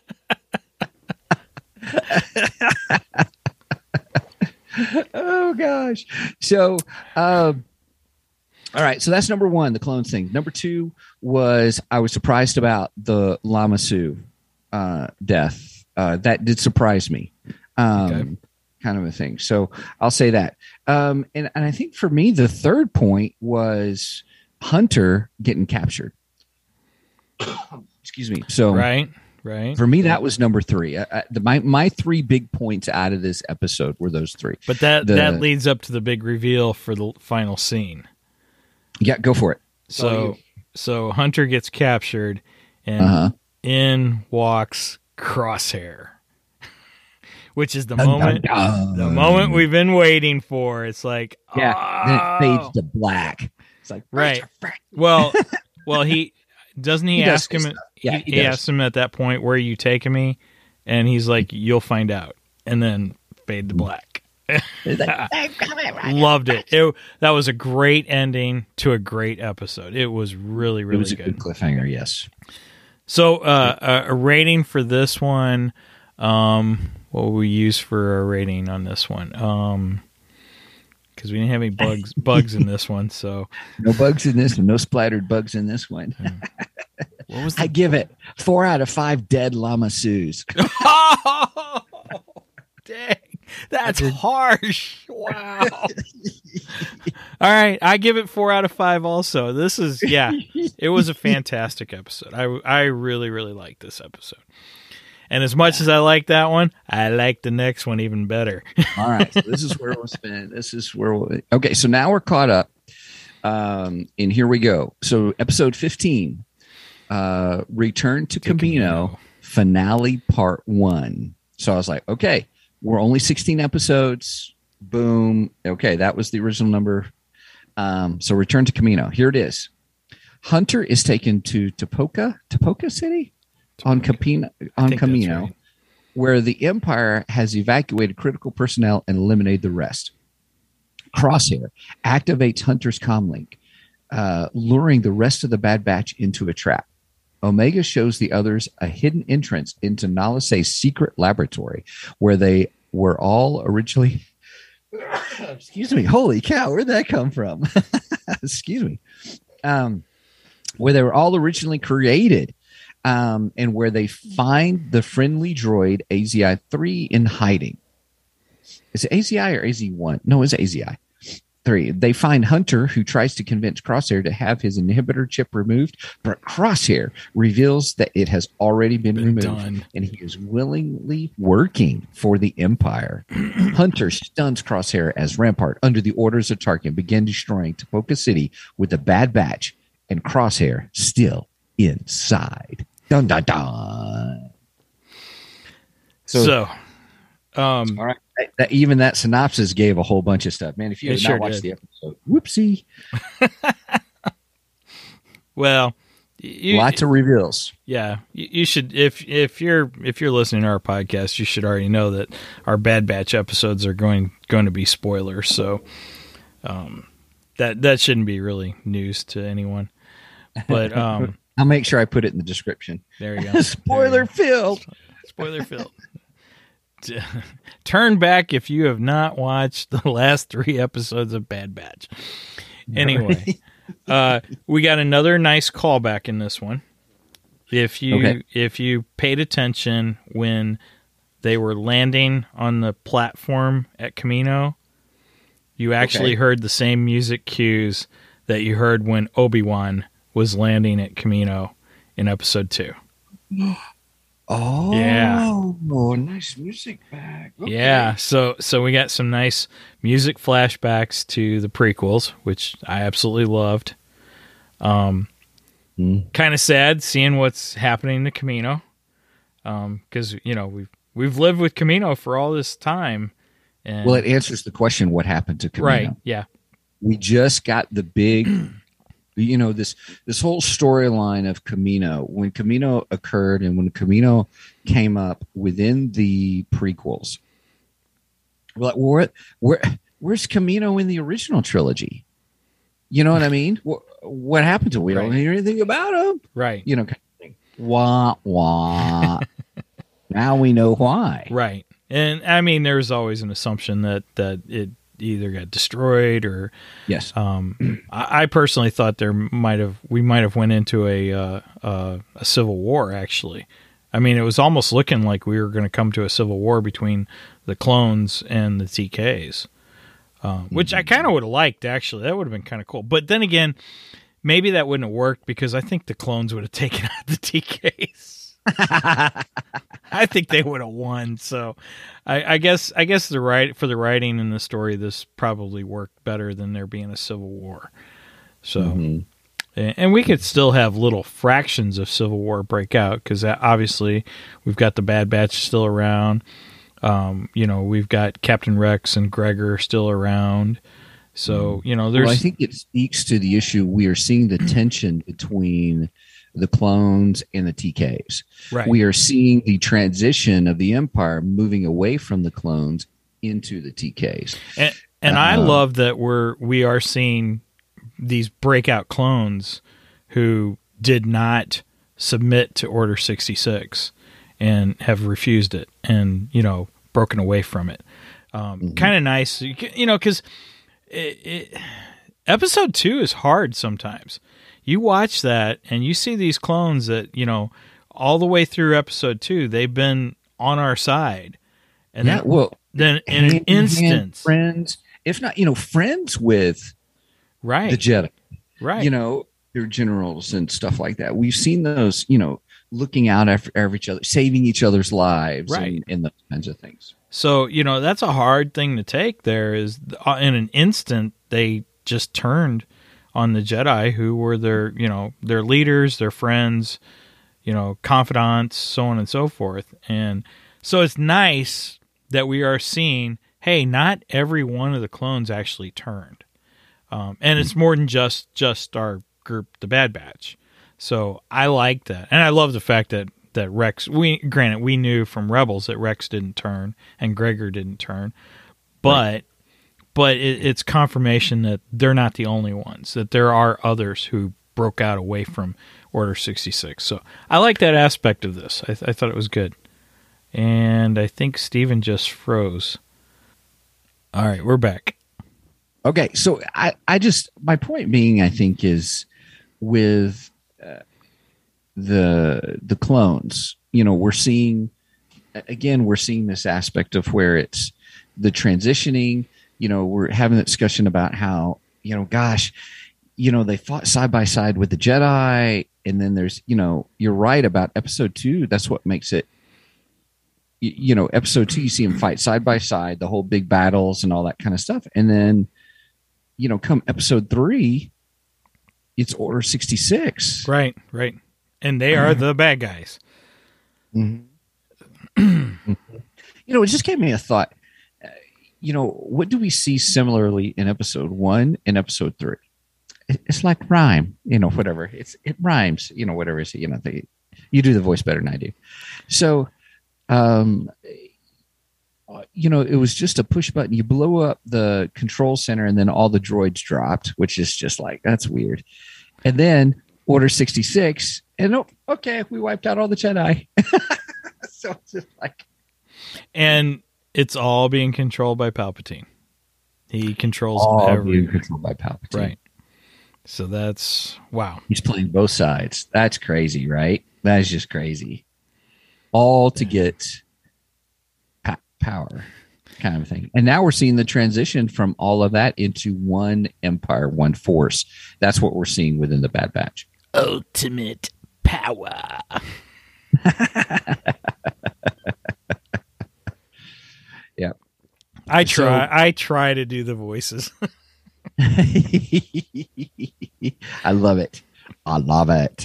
Speaker 2: Oh, gosh. So, all right, so that's number one, the clone thing. Number two was I was surprised about the Lama Su death. That did surprise me, kind of a thing. So I'll say that. And I think for me, the third point was Hunter getting captured. Excuse me. So
Speaker 1: right.
Speaker 2: For me, that was number three. My three big points out of this episode were those three.
Speaker 1: But that leads up to the big reveal for the final scene.
Speaker 2: Yeah, go for it.
Speaker 1: So Hunter gets captured, and in walks Crosshair, which is the moment we've been waiting for. It's like,
Speaker 2: then it fades to black. It's like,
Speaker 1: right. Well, he doesn't. He ask him. He asks him at that point, "Where are you taking me?" And he's like, "You'll find out." And then fade to black. Loved it. That was a great ending to a great episode. It was really, really good.
Speaker 2: It was a good cliffhanger, yes.
Speaker 1: So a rating for this one, what will we use for a rating on this one? Because we didn't have any bugs in this one. So
Speaker 2: no bugs in this one. No splattered bugs in this one.
Speaker 1: What was
Speaker 2: I give it 4 out of 5 dead Lama Sus.
Speaker 1: Oh, dang. That's harsh. Wow. All right. I give it 4 out of 5 also. This is, it was a fantastic episode. I really, really liked this episode. And as much as I like that one, I like the next one even better.
Speaker 2: All right. So this is where we'll spend. Okay. So now we're caught up. And here we go. So episode 15, Return to Camino, finale part 1. So I was like, okay. We're only 16 episodes. Boom. Okay, that was the original number. So Return to Camino. Here it is. Hunter is taken to Topoka City on Camino, right, where the Empire has evacuated critical personnel and eliminated the rest. Crosshair activates Hunter's comlink, luring the rest of the Bad Batch into a trap. Omega shows the others a hidden entrance into Nala Se's secret laboratory, where they were all originally. Excuse me. Holy cow! Where'd that come from? Excuse me. Where they were all originally created, and where they find the friendly droid AZI-3 in hiding. Is it AZI or AZ-1? No, it's AZI. 3. They find Hunter, who tries to convince Crosshair to have his inhibitor chip removed, but Crosshair reveals that it has already been removed, done. And he is willingly working for the Empire. Hunter stuns Crosshair as Rampart, under the orders of Tarkin, begin destroying Topoka City with the Bad Batch and Crosshair still inside. Dun dun dun.
Speaker 1: So
Speaker 2: all right. Even that synopsis gave a whole bunch of stuff, man. If you have not watched the episode, whoopsie.
Speaker 1: Well,
Speaker 2: lots of reveals.
Speaker 1: Yeah, you should. If you're listening to our podcast, you should already know that our Bad Batch episodes are going to be spoilers. So, that shouldn't be really news to anyone. But
Speaker 2: I'll make sure I put it in the description.
Speaker 1: There you go.
Speaker 2: Spoiler filled.
Speaker 1: Spoiler filled. Turn back if you have not watched the last 3 episodes of Bad Batch. Anyway, we got another nice callback in this one. If you paid attention when they were landing on the platform at Kamino, you actually heard the same music cues that you heard when Obi-Wan was landing at Kamino in episode 2.
Speaker 2: Oh, yeah. Nice music back. Okay.
Speaker 1: Yeah, so we got some nice music flashbacks to the prequels, which I absolutely loved. Kind of sad seeing what's happening to Kamino, because we've lived with Kamino for all this time. And,
Speaker 2: well, it answers the question: what happened to Kamino?
Speaker 1: Right? Yeah,
Speaker 2: we just got the big. This whole storyline of Kamino, when Kamino occurred and when Kamino came up within the prequels. Like, where's Kamino in the original trilogy? You know what I mean? What happened to him? We don't hear anything about him.
Speaker 1: Right.
Speaker 2: Kind of thing. Wah, wah. Now we know why.
Speaker 1: Right. And I mean, there's always an assumption that it either got destroyed or
Speaker 2: yes.
Speaker 1: I personally thought we might have went into a civil war. Actually, I mean, it was almost looking like we were going to come to a civil war between the clones and the TKs, which I kind of would have liked. Actually, that would have been kind of cool. But then again, maybe that wouldn't have worked because I think the clones would have taken out the TKs. I think they would have won. So I guess for the writing and the story, this probably worked better than there being a civil war. So, and we could still have little fractions of civil war break out because obviously we've got the Bad Batch still around. We've got Captain Rex and Gregor still around. So, there's.
Speaker 2: Well, I think it speaks to the issue. We are seeing the tension between the clones and the TKs.
Speaker 1: Right.
Speaker 2: We are seeing the transition of the Empire moving away from the clones into the TKs.
Speaker 1: And I love that we are seeing these breakout clones who did not submit to Order 66 and have refused it and, broken away from it. Kind of nice, because episode 2 is hard sometimes. You watch that and you see these clones that, all the way through episode 2, they've been on our side. And then in an instance,
Speaker 2: friends, if not, friends with the Jedi,
Speaker 1: right.
Speaker 2: Their generals and stuff like that. We've seen those, looking out after each other, saving each other's lives,
Speaker 1: right.
Speaker 2: and those kinds of things.
Speaker 1: So, that's a hard thing to take there is in an instant, they just turned on the Jedi who were their leaders, their friends, confidants, so on and so forth. And so it's nice that we are seeing, hey, not every one of the clones actually turned. And it's more than just our group, the Bad Batch. So I like that. And I love the fact that Rex, we knew from Rebels that Rex didn't turn and Gregor didn't turn, but it's confirmation that they're not the only ones, that there are others who broke out away from Order 66. So I like that aspect of this. I thought it was good. And I think Steven just froze. All right, we're back.
Speaker 2: Okay, so my point being, I think, is with the clones, we're seeing this aspect of where it's the transitioning. We're having a discussion about how, they fought side by side with the Jedi. And then there's, you're right about episode 2. That's what makes it, episode 2, you see them fight side by side, the whole big battles and all that kind of stuff. And then, come episode 3, it's Order 66.
Speaker 1: Right. And they are the bad guys.
Speaker 2: Mm-hmm. It just gave me a thought. What do we see similarly in episode 1 and episode 3? It's like rhyme, whatever. It rhymes, whatever. You do the voice better than I do. So, it was just a push button. You blow up the control center and then all the droids dropped, which is just like, that's weird. And then Order 66, and okay, we wiped out all the Jedi. So it's just like.
Speaker 1: And it's all being controlled by Palpatine. He controls
Speaker 2: all
Speaker 1: everything.
Speaker 2: being controlled by Palpatine.
Speaker 1: Right. So that's, wow.
Speaker 2: He's playing both sides. That's crazy, right? That is just crazy. All to get power kind of thing. And now we're seeing the transition from all of that into one empire, one force. That's what we're seeing within the Bad Batch.
Speaker 1: Ultimate power.
Speaker 2: Yeah.
Speaker 1: I try to do the voices.
Speaker 2: I love it. I love it.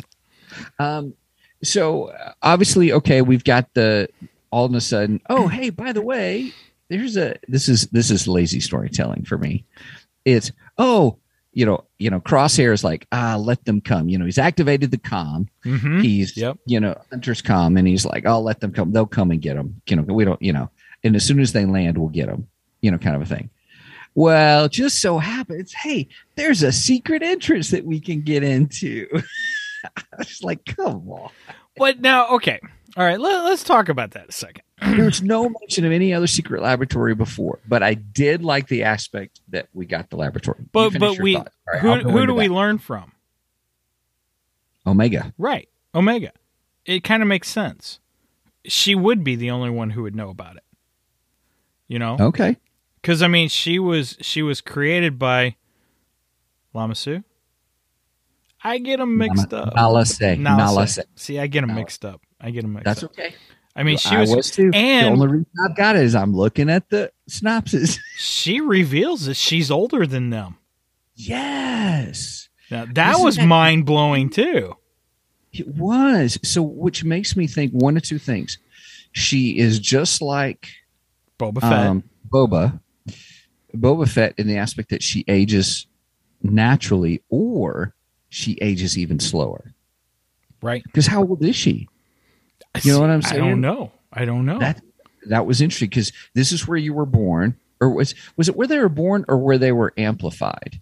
Speaker 2: So obviously, okay, we've got all of a sudden, oh, hey, by the way, this is lazy storytelling for me. It's, Crosshair is like, let them come. He's activated the comm.
Speaker 1: Mm-hmm.
Speaker 2: He's, Hunter's comm, and he's like, let them come. They'll come and get them. We don't, and as soon as they land, we'll get them, kind of a thing. Well, just so happens, hey, there's a secret entrance that we can get into. I was like, come on.
Speaker 1: But now, okay. All right, let's talk about that a second.
Speaker 2: There's no mention of any other secret laboratory before, but I did like the aspect that we got the laboratory.
Speaker 1: But who do we learn from?
Speaker 2: Omega.
Speaker 1: Right, Omega. It kind of makes sense. She would be the only one who would know about it.
Speaker 2: Okay.
Speaker 1: Because she was created by Lama Su. I get them mixed up.
Speaker 2: Nala Se.
Speaker 1: See, I get them mixed up.
Speaker 2: That's okay.
Speaker 1: She was
Speaker 2: too.
Speaker 1: And
Speaker 2: the only reason I've got it is I'm looking at the synopsis.
Speaker 1: She reveals that she's older than them.
Speaker 2: Yes.
Speaker 1: Now, that was mind-blowing, too.
Speaker 2: It was. So, which makes me think one of two things. She is just like
Speaker 1: Boba Fett.
Speaker 2: Boba Fett in the aspect that she ages naturally, or she ages even slower.
Speaker 1: Right.
Speaker 2: Because how old is she? You know what I'm saying?
Speaker 1: I don't know.
Speaker 2: That was interesting, because this is where you were born, or was it where they were born, or where they were amplified?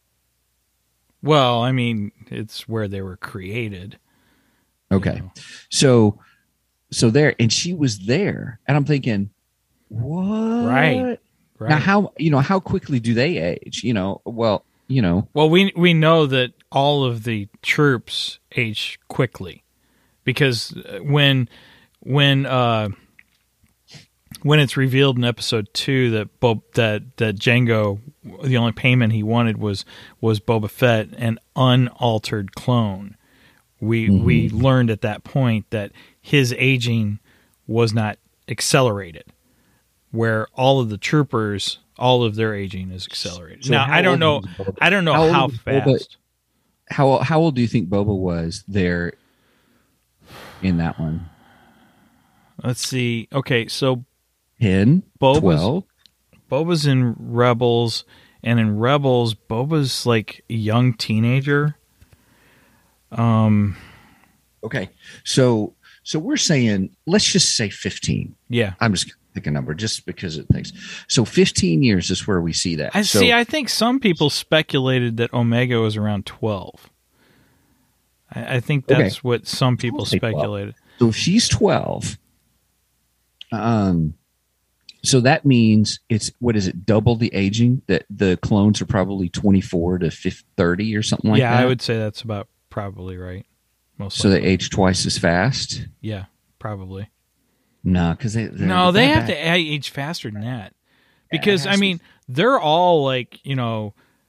Speaker 1: Well, it's where they were created.
Speaker 2: Okay. So there, and she was there, and I'm thinking, what?
Speaker 1: Right.
Speaker 2: Now, how quickly do they age? Well,
Speaker 1: we know that all of the troops age quickly, because when it's revealed in episode 2 that that Jango, the only payment he wanted was Boba Fett, an unaltered clone. We learned at that point that his aging was not accelerated, where all of the troopers, all of their aging is accelerated.
Speaker 2: So
Speaker 1: now I don't know how fast.
Speaker 2: How old do you think Boba was there in that one?
Speaker 1: Let's see. Okay, so
Speaker 2: 10, 12.
Speaker 1: Boba's in Rebels, and in Rebels, Boba's like a young teenager.
Speaker 2: Okay, so we're saying, let's just say 15.
Speaker 1: Yeah,
Speaker 2: I'm just gonna pick a number just because it thinks. So 15 years is where we see that.
Speaker 1: I think some people speculated that Omega was around 12. I think that's what some people speculated.
Speaker 2: 12. So if she's 12, so that means it's, what is it, double the aging, that the clones are probably 24 to 30 or something like that?
Speaker 1: Yeah, I would say that's about probably right.
Speaker 2: So they age twice as fast?
Speaker 1: Yeah, probably.
Speaker 2: No, because they
Speaker 1: have to age faster than that. Because, they're all like, young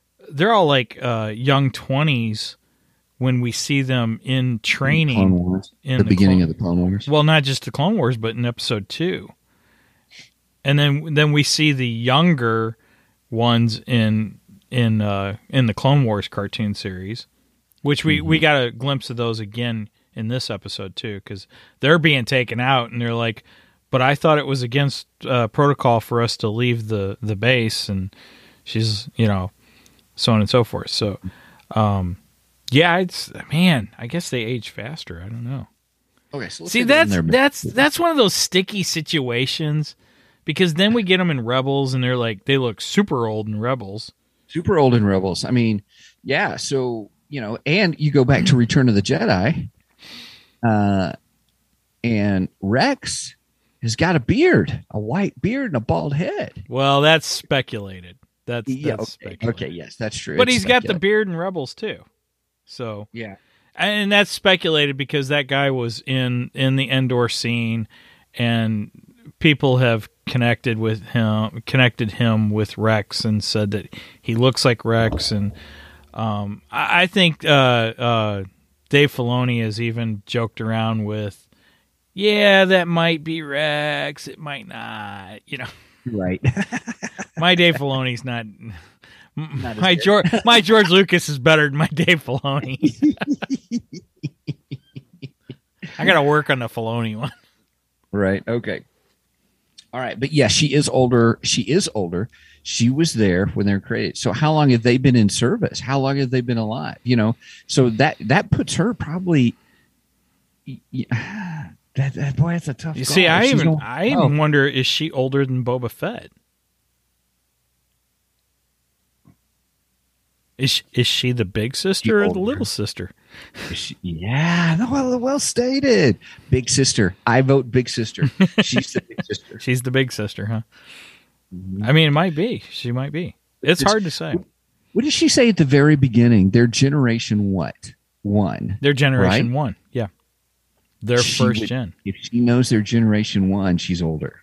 Speaker 1: 20s when we see them in training.
Speaker 2: Clone Wars. In the beginning of the Clone Wars.
Speaker 1: Well, not just the Clone Wars, but in episode 2. And then we see the younger ones in the Clone Wars cartoon series, which we got a glimpse of those again in this episode too, because they're being taken out, and they're like, but I thought it was against protocol for us to leave the base, and she's, so on and so forth. So, I guess they age faster. I don't know.
Speaker 2: Okay, so
Speaker 1: see, that's one of those sticky situations, Because then we get them in Rebels, and they look super old in Rebels.
Speaker 2: Super old in Rebels. I mean, yeah. So, and you go back to Return of the Jedi, and Rex has got a beard, a white beard, and a bald head.
Speaker 1: Well, that's speculated. That's
Speaker 2: okay.
Speaker 1: speculated.
Speaker 2: Okay, yes, that's true.
Speaker 1: But he's got the beard in Rebels too. So
Speaker 2: yeah,
Speaker 1: and that's speculated because that guy was in the Endor scene, and people have connected him with Rex and said that he looks like Rex. And I think Dave Filoni has even joked around with, yeah, that might be Rex. It might not,
Speaker 2: Right.
Speaker 1: My Dave Filoni's not my George Lucas is better than my Dave Filoni. I got to work on the Filoni one.
Speaker 2: Right. Okay. All right. But yeah, she is older. She was there when they were created. So how long have they been in service? How long have they been alive? So that puts her probably. That boy, that's a tough.
Speaker 1: You see, I even wonder, is she older than Boba Fett? Is she the big sister or the little sister?
Speaker 2: Yeah, no, well stated. Big sister. I vote big sister. She's the big sister.
Speaker 1: She's the big sister, huh? I mean, it might be. She might be. It's hard to say.
Speaker 2: What did she say at the very beginning? Their generation what? One.
Speaker 1: Their generation
Speaker 2: right?
Speaker 1: one. Yeah. Their first gen.
Speaker 2: If she knows their generation one, she's older.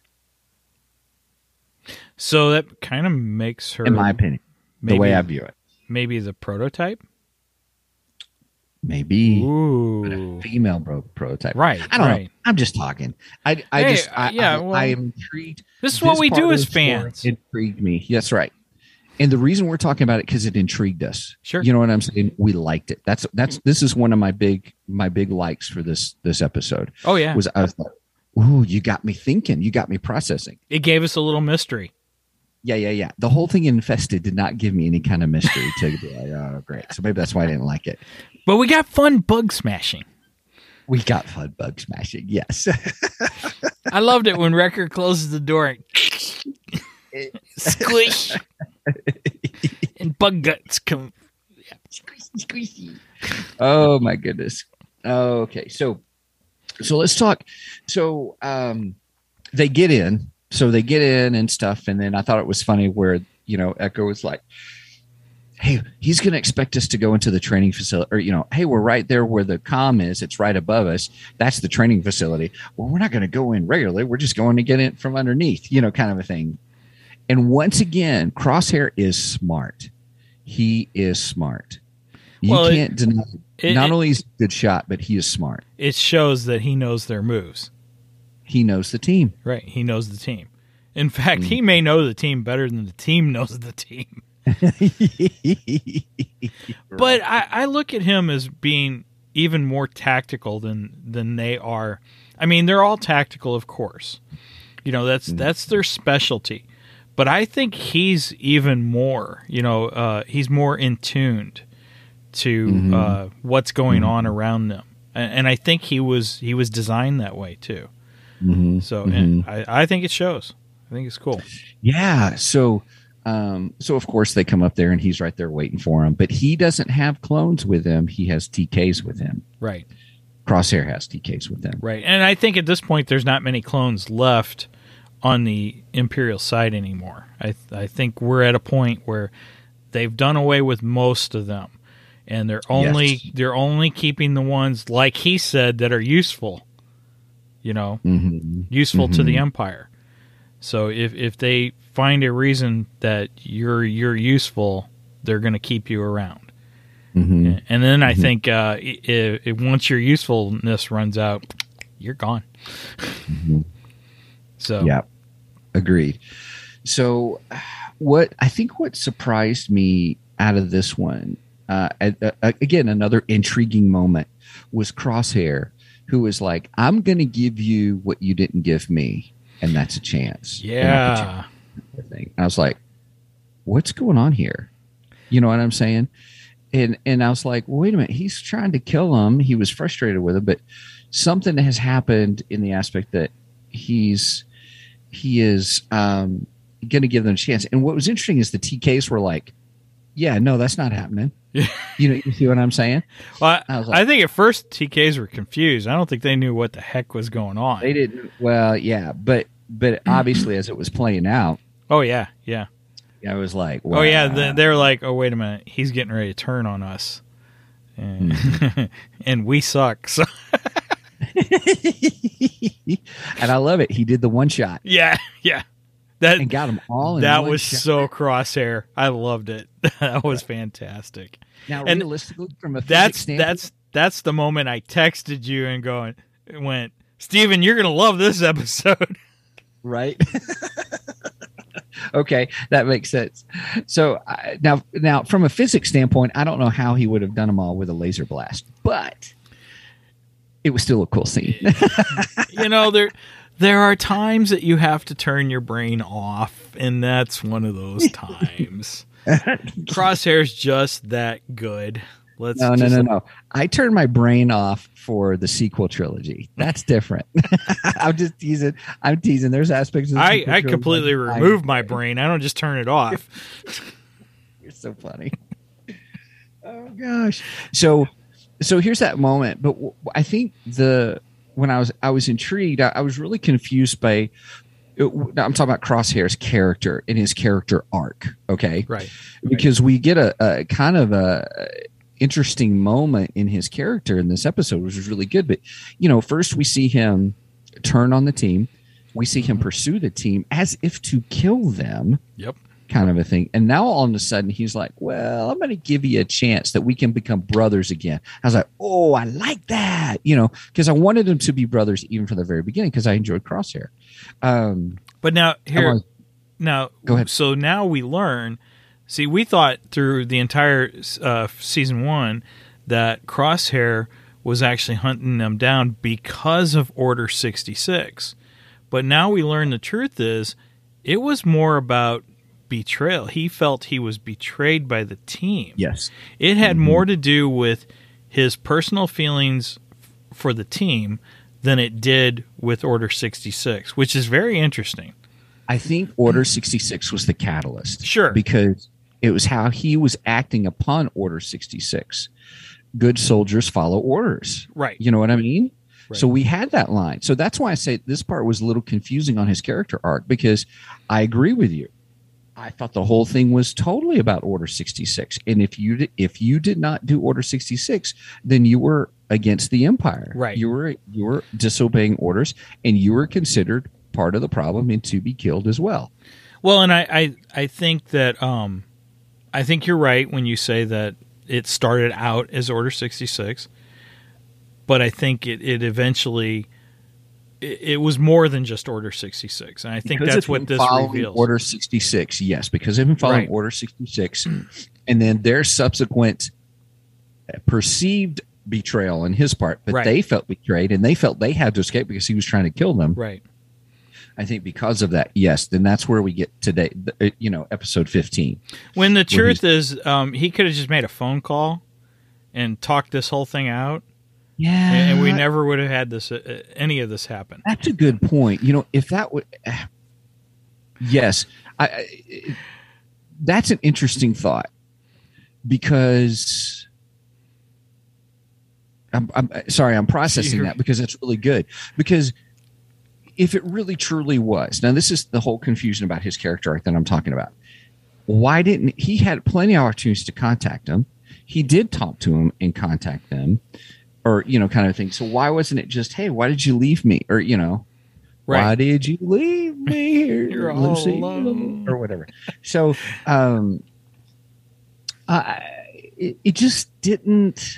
Speaker 1: So that kind of makes her,
Speaker 2: in my opinion, the way I view it.
Speaker 1: Maybe the prototype?
Speaker 2: Maybe.
Speaker 1: Ooh.
Speaker 2: A female prototype.
Speaker 1: Right.
Speaker 2: I don't know. I'm just talking. I am intrigued.
Speaker 1: This is what we do as fans.
Speaker 2: It intrigued me. That's right. And the reason we're talking about it because it intrigued us.
Speaker 1: Sure.
Speaker 2: You know what I'm saying? We liked it. This is one of my big likes for this episode.
Speaker 1: Oh yeah.
Speaker 2: I was like, ooh, you got me thinking. You got me processing.
Speaker 1: It gave us a little mystery.
Speaker 2: Yeah. The whole thing Infested did not give me any kind of mystery to be like, oh, great. So maybe that's why I didn't like it.
Speaker 1: But we got fun bug smashing.
Speaker 2: Yes.
Speaker 1: I loved it when Wrecker closes the door and squish. And bug guts come.
Speaker 2: Squishy. Oh, my goodness. Okay. So let's talk. So they get in. And stuff. And then I thought it was funny where, Echo was like, hey, he's going to expect us to go into the training facility. Or, hey, we're right there where the comm is. It's right above us. That's the training facility. Well, we're not going to go in regularly. We're just going to get in from underneath, kind of a thing. And once again, Crosshair is smart. He is smart. You can't deny it. Not only is he a good shot, but he is smart.
Speaker 1: It shows that he knows their moves.
Speaker 2: He knows the team.
Speaker 1: Right. He knows the team. In fact, he may know the team better than the team knows the team. But I look at him as being even more tactical than they are. I mean, they're all tactical, of course. That's their specialty. But I think he's even more, he's more in tuned to what's going on around them. And I think he was designed that way too. So and I think it shows. I think it's cool.
Speaker 2: Yeah. So of course they come up there and he's right there waiting for him, but he doesn't have clones with him. He has TKs with him.
Speaker 1: Right.
Speaker 2: Crosshair has TKs with them.
Speaker 1: Right. And I think at this point, there's not many clones left on the Imperial side anymore. I think we're at a point where they've done away with most of them, and they're only keeping the ones, like he said, that are useful. Useful to the Empire. So if they find a reason that you're useful, they're going to keep you around. And then I think once your usefulness runs out, you're gone. So
Speaker 2: yeah, agreed. So what surprised me out of this one, again, another intriguing moment, was Crosshair, who was like, I'm going to give you what you didn't give me, and that's a chance.
Speaker 1: Yeah.
Speaker 2: I was like, what's going on here? You know what I'm saying? And I was like, well, wait a minute. He's trying to kill him. He was frustrated with him, but something has happened in the aspect that he's he is going to give them a chance. And what was interesting is the TKs were like, yeah, no, that's not happening. You see what I'm saying?
Speaker 1: Well, I think at first TKs were confused. I don't think they knew what the heck was going on.
Speaker 2: They didn't. Well, yeah, but obviously as it was playing out.
Speaker 1: Oh, yeah.
Speaker 2: I was like, wow.
Speaker 1: Oh, yeah, they're like, oh, wait a minute. He's getting ready to turn on us. And, and we suck. So.
Speaker 2: And I love it. He did the one shot.
Speaker 1: Yeah.
Speaker 2: And got them all in
Speaker 1: that
Speaker 2: one
Speaker 1: was
Speaker 2: shot.
Speaker 1: So Crosshair. I loved it. That was fantastic.
Speaker 2: Now,
Speaker 1: and
Speaker 2: realistically, from a physics standpoint,
Speaker 1: that's the moment I texted you and went, Steven, you're going to love this episode.
Speaker 2: Right? Okay, that makes sense. So now, from a physics standpoint, I don't know how he would have done them all with a laser blast, but it was still a cool scene.
Speaker 1: There are times that you have to turn your brain off, and that's one of those times. Crosshair's just that good. No. I turned my brain off for the sequel trilogy. That's different. I'm just teasing. I'm teasing. There's aspects of the I completely remove my brain. I don't just turn it off.
Speaker 2: You're so funny. Oh gosh. So here's that moment. But I think when I was intrigued, I was really confused by. I'm talking about Crosshair's character and his character arc. Okay,
Speaker 1: right.
Speaker 2: Because we get a kind of a interesting moment in his character in this episode, which was really good. But first we see him turn on the team. We see him pursue the team as if to kill them.
Speaker 1: Yep. Kind
Speaker 2: of a thing. And now all of a sudden he's like, well, I'm going to give you a chance that we can become brothers again. I was like, oh, I like that, because I wanted them to be brothers even from the very beginning because I enjoyed Crosshair.
Speaker 1: But now go ahead. So now we learn. See, we thought through the entire season 1 that Crosshair was actually hunting them down because of Order 66. But now we learn the truth is it was more about betrayal. He felt he was betrayed by the team.
Speaker 2: Yes.
Speaker 1: It had more to do with his personal feelings for the team than it did with Order 66, which is very interesting.
Speaker 2: I think Order 66 was the catalyst.
Speaker 1: Sure.
Speaker 2: Because it was how he was acting upon Order 66. Good soldiers follow orders.
Speaker 1: Right.
Speaker 2: You know what I mean?
Speaker 1: Right.
Speaker 2: So we had that line. So that's why I say this part was a little confusing on his character arc, because I agree with you. I thought the whole thing was totally about Order 66. And if you did not do Order 66, then you were against the Empire.
Speaker 1: Right.
Speaker 2: You were disobeying orders, and you were considered part of the problem and to be killed as well.
Speaker 1: Well, and I think that I think you're right when you say that it started out as Order 66, but I think it eventually it was more than just Order 66, and I think that's what this reveals.
Speaker 2: Order 66, yes, because of him following Order 66, and then their subsequent perceived betrayal on his part, but they felt betrayed and they felt they had to escape because he was trying to kill them.
Speaker 1: Right.
Speaker 2: I think because of that, yes, then that's where we get today, episode 15.
Speaker 1: When the truth is, he could have just made a phone call and talked this whole thing out.
Speaker 2: Yeah.
Speaker 1: And we never would have had this any of this happen.
Speaker 2: That's a good point. If that would, yes, that's an interesting thought, because I'm sorry, I'm processing that because it's really good. Because if it really truly was, now this is the whole confusion about his character arc that I'm talking about. Why didn't he had plenty of opportunities to contact him? He did talk to him and contact them, or kind of thing. So why wasn't it just, hey, why did you leave me? Or why did you leave me here,
Speaker 1: You're all alone,
Speaker 2: or whatever? So it just didn't.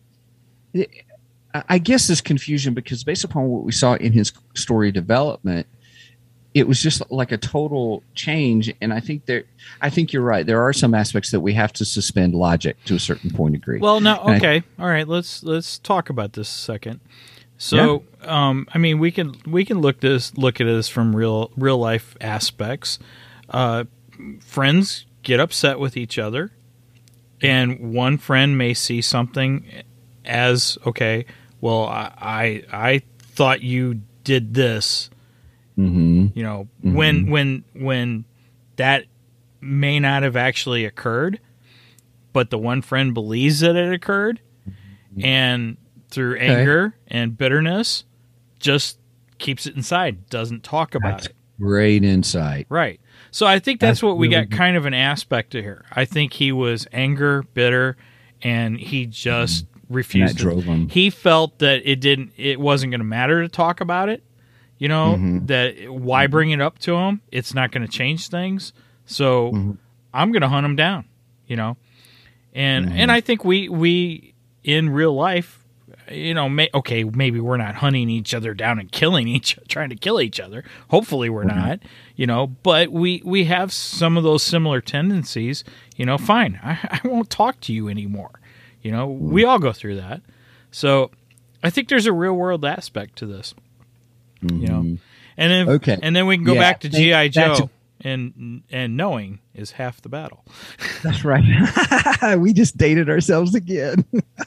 Speaker 2: I guess this confusion, because based upon what we saw in his story development, it was just like a total change. And I think you're right. There are some aspects that we have to suspend logic to a certain point of degree.
Speaker 1: Well, no, okay, all right. Let's talk about this a second. So, I mean, we can look at this from real life aspects. Friends get upset with each other, and one friend may see something as, okay, well, I thought you did this,
Speaker 2: Mm-hmm.
Speaker 1: You know,
Speaker 2: Mm-hmm.
Speaker 1: when that may not have actually occurred, but the one friend believes that it occurred, and through anger and bitterness, just keeps it inside, doesn't talk about it.
Speaker 2: Great insight.
Speaker 1: Right. So I think that's what we
Speaker 2: really
Speaker 1: got kind of an aspect of here. I think he was anger, bitter, and he just refused.
Speaker 2: And that drove him.
Speaker 1: He felt that it wasn't going to matter to talk about it. You know, that why bring it up to him? It's not going to change things. So I'm going to hunt him down, you know. And I think we in real life, you know, maybe we're not hunting each other down and trying to kill each other. Hopefully we're not, you know, but we have some of those similar tendencies, you know. Fine, I won't talk to you anymore. You know, we all go through that. So I think there's a real world aspect to this, you know. And then we can go back to G.I. Joe. And knowing is half the battle.
Speaker 2: That's right. We just dated ourselves again.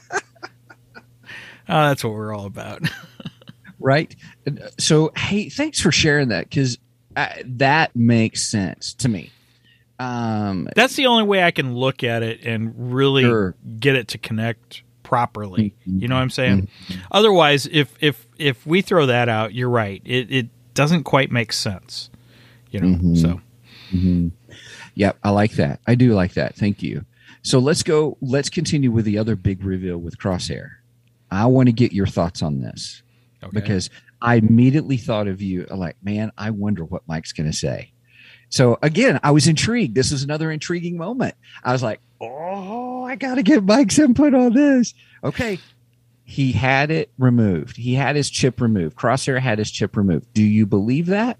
Speaker 1: That's what we're all about.
Speaker 2: Right. So, hey, thanks for sharing that, because that makes sense to me.
Speaker 1: That's the only way I can look at it and really get it to connect properly. You know what I'm saying? Otherwise, if we throw that out, you're right. It doesn't quite make sense. You know, so.
Speaker 2: Yeah, I like that. I do like that. Thank you. So let's continue with the other big reveal with Crosshair. I want to get your thoughts on this, because I immediately thought of you like, man, I wonder what Mike's going to say. So again, I was intrigued. This is another intriguing moment. I was like, oh, I got to get Mike's input on this. Okay. He had it removed. He had his chip removed. Crosshair had his chip removed. Do you believe that?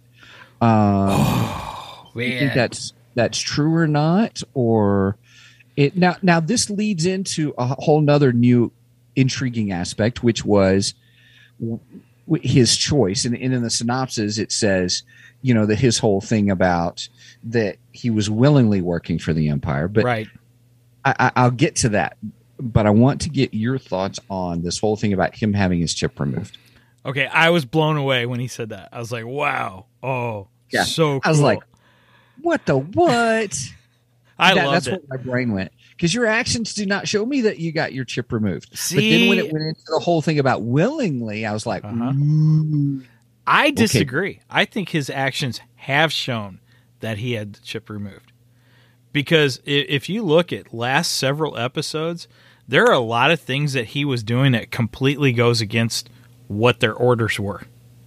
Speaker 2: Do you think that's true or not? Or it now this leads into a whole nother new intriguing aspect, which was his choice. And in the synopsis, it says, you know, that his whole thing about that he was willingly working for the Empire. But
Speaker 1: right.
Speaker 2: I'll get to that. But I want to get your thoughts on this whole thing about him having his chip removed.
Speaker 1: Okay, I was blown away when he said that. I was like, wow. Oh, yeah. So cool.
Speaker 2: I was like, what the what?
Speaker 1: That's
Speaker 2: where my brain went. Because your actions do not show me that you got your chip removed.
Speaker 1: See?
Speaker 2: But then when it went into the whole thing about willingly, I was like,
Speaker 1: I disagree. Okay. I think his actions have shown that he had the chip removed. Because if you look at last several episodes, there are a lot of things that he was doing that completely goes against what their orders were.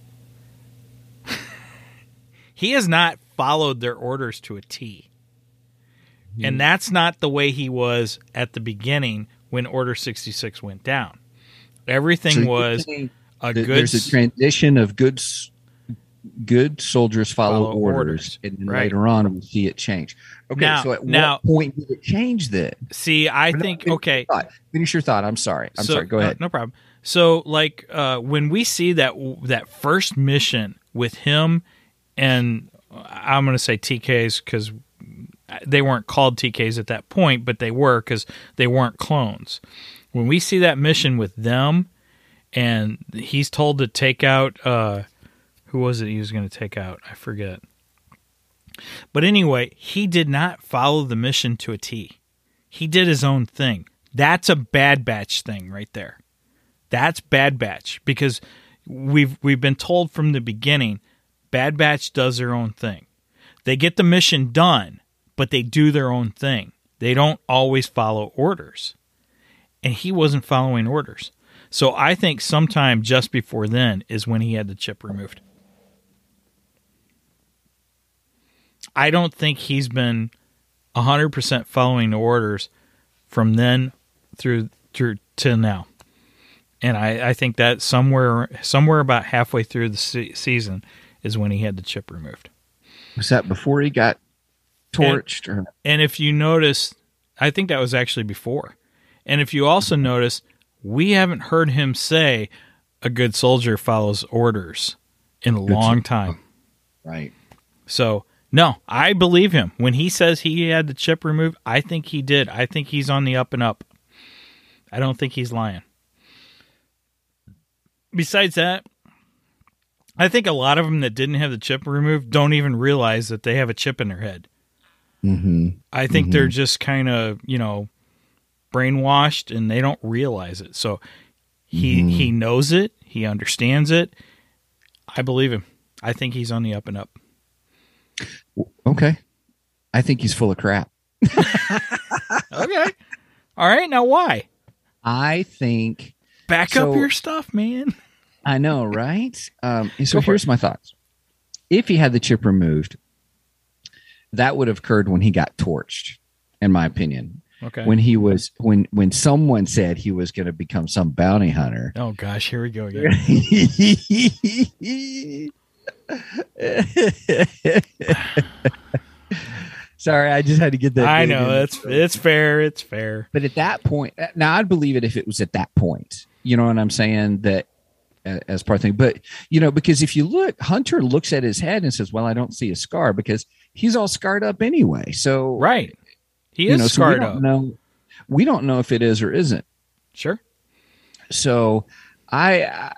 Speaker 1: He has not followed their orders to a T. And that's not the way he was at the beginning when Order 66 went down. Everything was a good...
Speaker 2: There's a transition of good soldiers follow orders. And then later on, we see it change. Okay, so at what point did it change then?
Speaker 1: See, I think... Okay.
Speaker 2: Finish your thought. I'm sorry. Go ahead.
Speaker 1: No problem. So, like, when we see that first mission with him and... I'm going to say TKs because they weren't called TKs at that point, but they were because they weren't clones. When we see that mission with them and he's told to take out... who was it he was going to take out? I forget. But anyway, he did not follow the mission to a T. He did his own thing. That's a Bad Batch thing right there. That's Bad Batch because we've been told from the beginning Bad Batch does their own thing. They get the mission done, but they do their own thing. They don't always follow orders. And he wasn't following orders. So I think sometime just before then is when he had the chip removed. I don't think he's been 100% following the orders from then through to now. And I think that somewhere about halfway through the season is when he had the chip removed.
Speaker 2: Was that before he got torched?
Speaker 1: And if you notice, I think that was actually before. And if you also notice, we haven't heard him say a good soldier follows orders in a long time.
Speaker 2: Right.
Speaker 1: So, no, I believe him. When he says he had the chip removed, I think he did. I think he's on the up and up. I don't think he's lying. Besides that, I think a lot of them that didn't have the chip removed don't even realize that they have a chip in their head.
Speaker 2: Mm-hmm.
Speaker 1: I think they're just kind of, brainwashed and they don't realize it. So he knows it. He understands it. I believe him. I think he's on the up and up.
Speaker 2: Okay. I think he's full of crap.
Speaker 1: Okay. All right. Now why?
Speaker 2: I think...
Speaker 1: Back up your stuff, man.
Speaker 2: I know, right? So here's my thoughts. If he had the chip removed, that would have occurred when he got torched, in my opinion.
Speaker 1: Okay.
Speaker 2: When he was when someone said he was going to become some bounty hunter.
Speaker 1: Oh gosh, here we go again.
Speaker 2: Sorry, I just had to get that.
Speaker 1: I know it's fair. It's fair.
Speaker 2: But at that point, now I'd believe it if it was at that point. You know what I'm saying? That as part of the thing. But because if you look, Hunter looks at his head and says, "Well, I don't see a scar," because he's all scarred up anyway. So
Speaker 1: right, he is scarred up.
Speaker 2: We don't know if it is or isn't.
Speaker 1: Sure.
Speaker 2: So I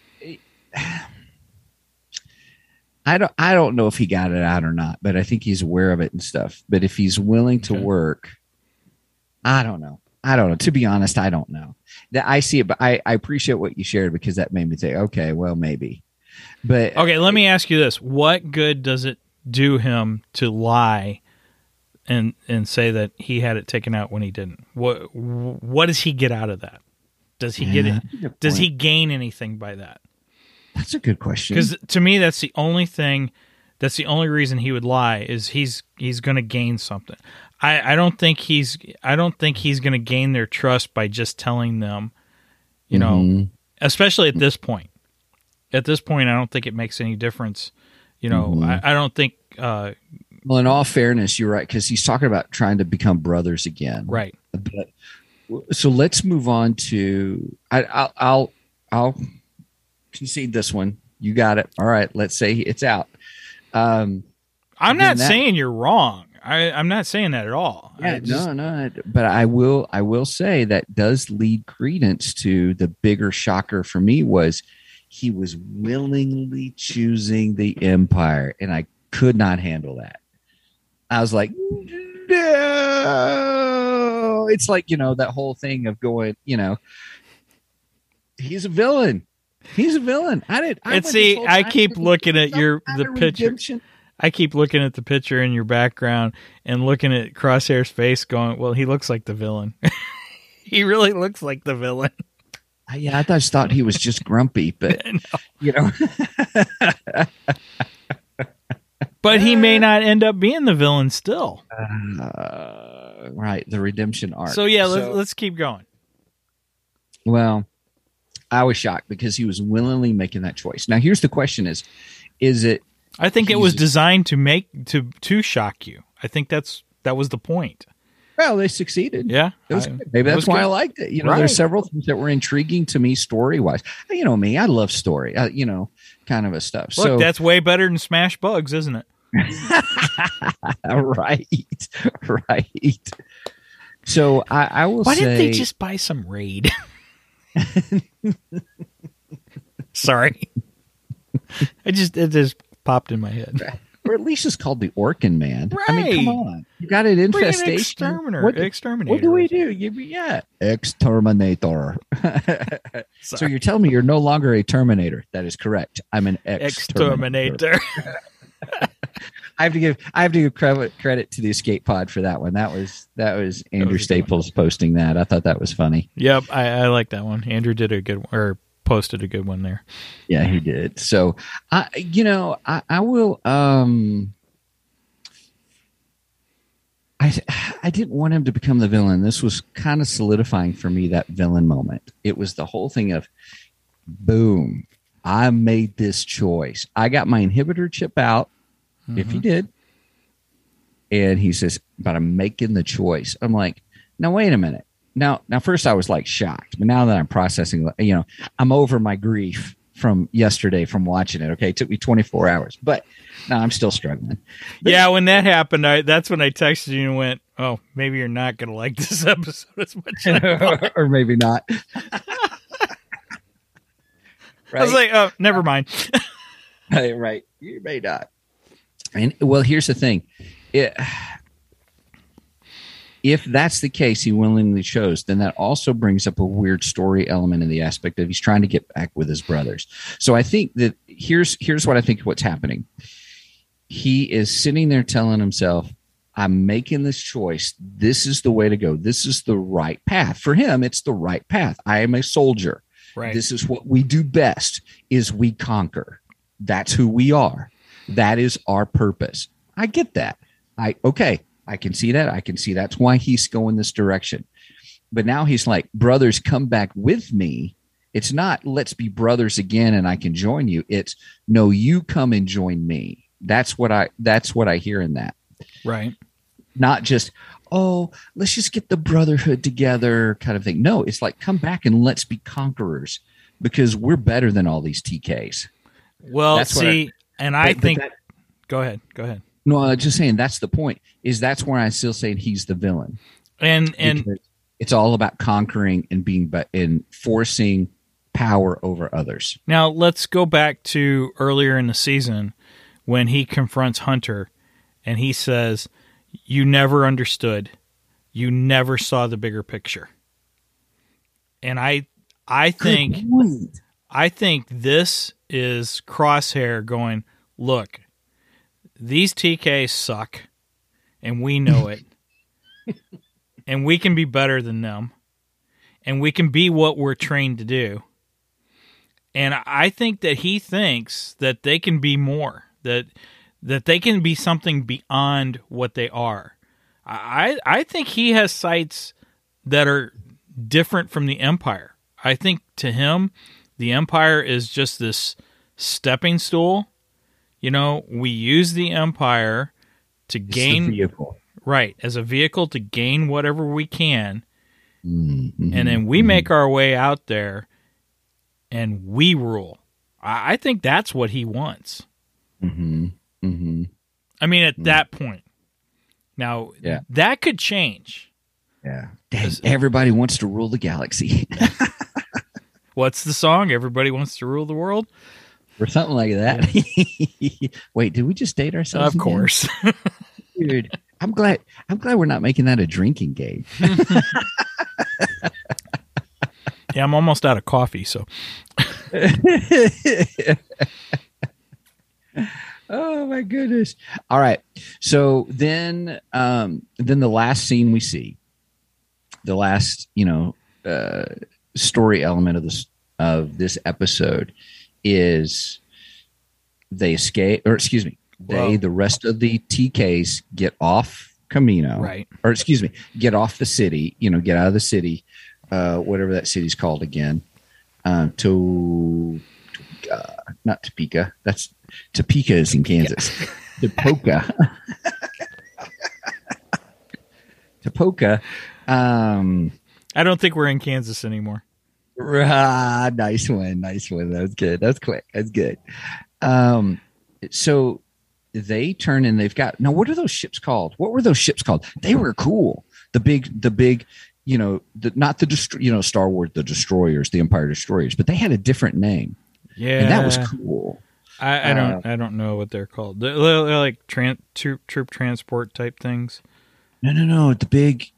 Speaker 2: don't know if he got it out or not, but I think he's aware of it and stuff. But if he's willing to work, I don't know. To be honest, I don't know. That I see it, but I appreciate what you shared because that made me think, okay, well, maybe. But
Speaker 1: okay, let me ask you this: what good does it do him to lie and say that he had it taken out when he didn't? What does he get out of that? Does he get it? Does he gain anything by that?
Speaker 2: That's a good question.
Speaker 1: Because to me, that's the only thing. That's the only reason he would lie is he's going to gain something. I don't think he's going to gain their trust by just telling them, especially at this point. At this point, I don't think it makes any difference. I don't think.
Speaker 2: Well, in all fairness, you're right because he's talking about trying to become brothers again,
Speaker 1: right?
Speaker 2: But so let's move on to. I'll concede this one. You got it. All right. Let's say it's out.
Speaker 1: I'm not saying you're wrong. I'm not saying that at all.
Speaker 2: Yeah, no. But I will say that does lead credence to the bigger shocker for me was he was willingly choosing the Empire, and I could not handle that. I was like, no. It's like, that whole thing of going, he's a villain. He's a villain.
Speaker 1: I keep looking at the picture. Redemption. I keep looking at the picture in your background and looking at Crosshair's face going, well, he looks like the villain. He really looks like the villain.
Speaker 2: Yeah, I just thought he was just grumpy, but,
Speaker 1: But he may not end up being the villain still.
Speaker 2: Right, the redemption arc.
Speaker 1: So, yeah, let's keep going.
Speaker 2: Well, I was shocked because he was willingly making that choice. Now, here's the question is it...
Speaker 1: I think it was designed to shock you. I think that was the point.
Speaker 2: Well, they succeeded.
Speaker 1: Yeah.
Speaker 2: Maybe that's why I liked it. There's several things that were intriguing to me story-wise. Me, I love story, kind of a stuff.
Speaker 1: Look, that's way better than Smash Bugs, isn't it? Right.
Speaker 2: So I will say...
Speaker 1: Why didn't they just buy some Raid? Sorry. It just popped in my head.
Speaker 2: Or at least it's called the Orkin Man.
Speaker 1: Right.
Speaker 2: I mean, come on. You got an infestation.
Speaker 1: Exterminator.
Speaker 2: What do we do? Exterminator. So you're telling me you're no longer a Terminator. That is correct. I'm an exterminator. I have to give credit to the Escape Pod for that one. That was Andrew Staples posting that. I thought that was funny.
Speaker 1: Yep, I like that one. Andrew did a good or posted a good one there.
Speaker 2: Yeah, he did. So, I will. I didn't want him to become the villain. This was kind of solidifying for me that villain moment. It was the whole thing of, boom, I made this choice. I got my inhibitor chip out. If he did. And he says, but I'm making the choice. I'm like, now, wait a minute. Now, first I was like shocked, but now that I'm processing, I'm over my grief from yesterday from watching it. Okay. It took me 24 hours, but no, I'm still struggling. But,
Speaker 1: yeah. When that happened, that's when I texted you and went, oh, maybe you're not going to like this episode as much.
Speaker 2: Or maybe not.
Speaker 1: Right? I was like, oh, never mind.
Speaker 2: Right. You may not. And well, here's the thing. If that's the case, he willingly chose, then that also brings up a weird story element in the aspect of he's trying to get back with his brothers. So I think that here's what I think what's happening. He is sitting there telling himself, I'm making this choice. This is the way to go. This is the right path. For him, it's the right path. I am a soldier.
Speaker 1: Right.
Speaker 2: This is what we do best, is we conquer. That's who we are. That is our purpose. I get that. I can see that. I can see that's why he's going this direction. But now he's like, brothers, come back with me. It's not let's be brothers again and I can join you. It's no, you come and join me. That's what I hear in that.
Speaker 1: Right.
Speaker 2: Not just, oh, let's just get the brotherhood together kind of thing. No, it's like, come back and let's be conquerors because we're better than all these TKs.
Speaker 1: Well, I think, go ahead.
Speaker 2: No, I'm just saying that's the point, is that's where I'm still saying he's the villain.
Speaker 1: And
Speaker 2: because it's all about conquering and and forcing power over others.
Speaker 1: Now let's go back to earlier in the season when he confronts Hunter and he says, you never understood. You never saw the bigger picture. And I think this is Crosshair going, look, these TKs suck and we know it. And we can be better than them. And we can be what we're trained to do. And I think that he thinks that they can be more, that they can be something beyond what they are. I think he has sights that are different from the Empire. I think to him, the Empire is just this stepping stool. You know, we use the Empire to gain,
Speaker 2: the vehicle.
Speaker 1: Right, as a vehicle to gain whatever we can.
Speaker 2: Mm-hmm.
Speaker 1: And then we make our way out there and we rule. I think that's what he wants.
Speaker 2: Mm-hmm. Mm-hmm.
Speaker 1: I mean, at that point. Now, that could change.
Speaker 2: Yeah. Dang, everybody wants to rule the galaxy.
Speaker 1: What's the song? Everybody wants to rule the world?
Speaker 2: Or something like that. Yeah. Wait, did we just date ourselves?
Speaker 1: Of course.
Speaker 2: Dude, I'm glad we're not making that a drinking game.
Speaker 1: Yeah, I'm almost out of coffee, so.
Speaker 2: Oh my goodness. All right. So then the last scene we see, the last, story element of this episode is they escape, or excuse me, the rest of the TKs get off Kamino,
Speaker 1: right?
Speaker 2: Or excuse me, get off the city, get out of the city, whatever that city's called again, not Topeka. That's Topeka is in Kansas. Topeka. Topeka.
Speaker 1: I don't think we're in Kansas anymore.
Speaker 2: Nice one. That was good. That was quick. That's good. So they turn and they've got, now what are those ships called? What were those ships called? They were cool. The big, not the Star Wars, the destroyers, the Empire destroyers, but they had a different name.
Speaker 1: Yeah.
Speaker 2: And that was cool.
Speaker 1: I don't know what they're called. They're like troop transport type things.
Speaker 2: No. The big,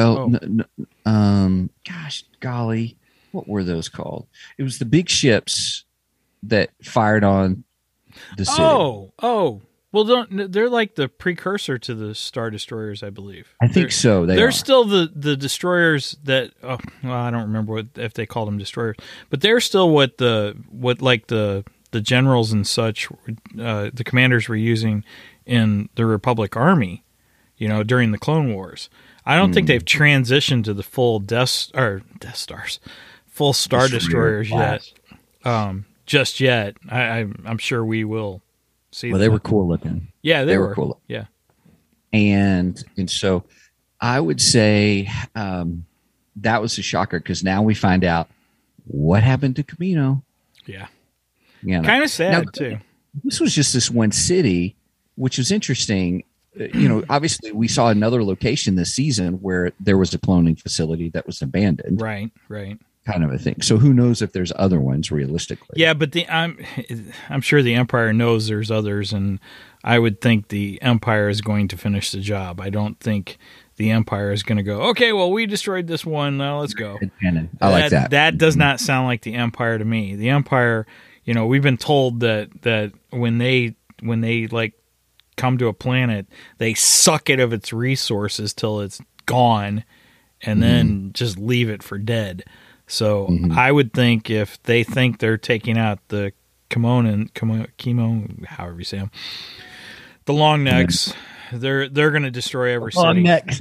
Speaker 2: gosh, golly, what were those called? It was the big ships that fired on the city.
Speaker 1: Oh. Well, they're like the precursor to the Star Destroyers, I believe.
Speaker 2: I think so.
Speaker 1: They're still the destroyers that. Oh, well, I don't remember if they called them destroyers, but they're still what the generals and such, the commanders were using in the Republic Army, during the Clone Wars. I don't think they've transitioned to the full Death Stars, full Star Destroyers yet. Just yet. I'm sure we will see.
Speaker 2: Well, they were cool looking.
Speaker 1: Yeah, they were
Speaker 2: cool.
Speaker 1: Yeah.
Speaker 2: And so I would say that was a shocker because now we find out what happened to Kamino.
Speaker 1: Yeah.
Speaker 2: Kind
Speaker 1: of sad, too.
Speaker 2: This was just this one city, which was interesting. Obviously, we saw another location this season where there was a cloning facility that was abandoned.
Speaker 1: Right.
Speaker 2: kind of a thing. So who knows if there's other ones realistically?
Speaker 1: Yeah, but I'm sure the Empire knows there's others, and I would think the Empire is going to finish the job. I don't think the Empire is going to go, okay, well, we destroyed this one, now let's go.
Speaker 2: I like that.
Speaker 1: That does not sound like the Empire to me. The Empire, we've been told that when they like come to a planet, they suck it of its resources till it's gone, and then just leave it for dead. So I would think if they think they're taking out the chemo, however you say them, the long necks, they're going to destroy every city.
Speaker 2: Long necks.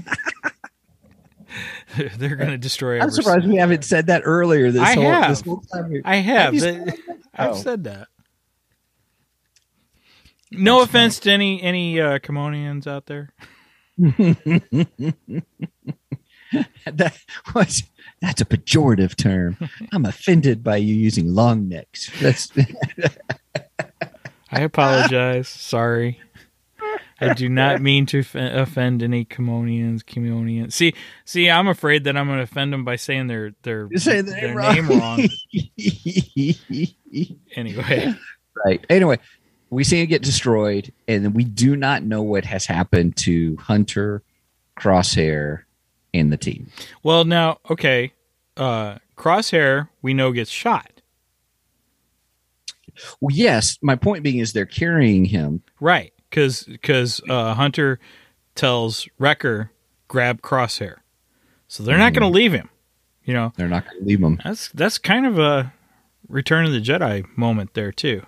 Speaker 1: They're going to destroy every
Speaker 2: I'm surprised
Speaker 1: city.
Speaker 2: we haven't said that earlier this whole time.
Speaker 1: I have. I've said that. No offense to any Kimonians out there.
Speaker 2: That's a pejorative term. I'm offended by you using long necks.
Speaker 1: I apologize. Sorry. I do not mean to offend any Kimonians. See, I'm afraid that I'm going to offend them by saying their name wrong. Anyway.
Speaker 2: Right. Anyway, we see it get destroyed, and we do not know what has happened to Hunter, Crosshair, and the team.
Speaker 1: Well, now, okay, Crosshair, we know, gets shot.
Speaker 2: Well, yes. My point being is they're carrying him.
Speaker 1: Right, because Hunter tells Wrecker, grab Crosshair. So they're not going to leave him.
Speaker 2: They're not going to leave him.
Speaker 1: That's kind of a Return of the Jedi moment there, too.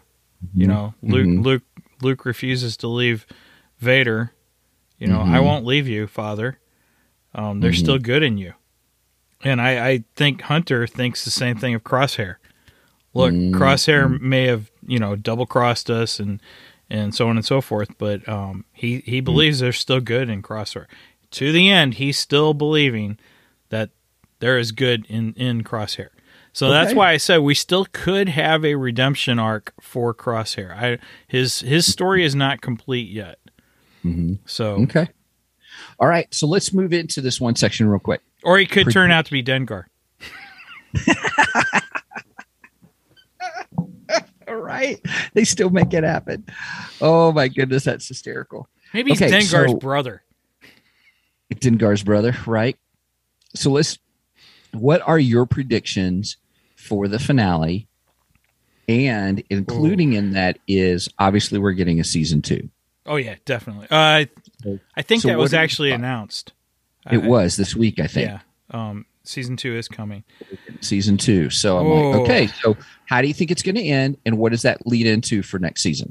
Speaker 1: Luke refuses to leave Vader. I won't leave you, Father. There's still good in you. And I think Hunter thinks the same thing of Crosshair. Look, Crosshair may have, double-crossed us and so on and so forth, but he believes there's still good in Crosshair. To the end, he's still believing that there is good in Crosshair. So that's why I said we still could have a redemption arc for Crosshair. His story is not complete yet. So
Speaker 2: okay. All right, so let's move into this one section real quick.
Speaker 1: Or he could turn out to be Dengar.
Speaker 2: All right. They still make it happen. Oh, my goodness. That's hysterical.
Speaker 1: Maybe he's Dengar's brother.
Speaker 2: Dengar's brother, right? So what are your predictions for the finale? And including in that is, obviously, we're getting a season 2.
Speaker 1: Oh, yeah, definitely. I think that was actually announced.
Speaker 2: It was this week, I think.
Speaker 1: Yeah. Season 2 is coming.
Speaker 2: Season 2. So I'm like, okay, so how do you think it's going to end, and what does that lead into for next season?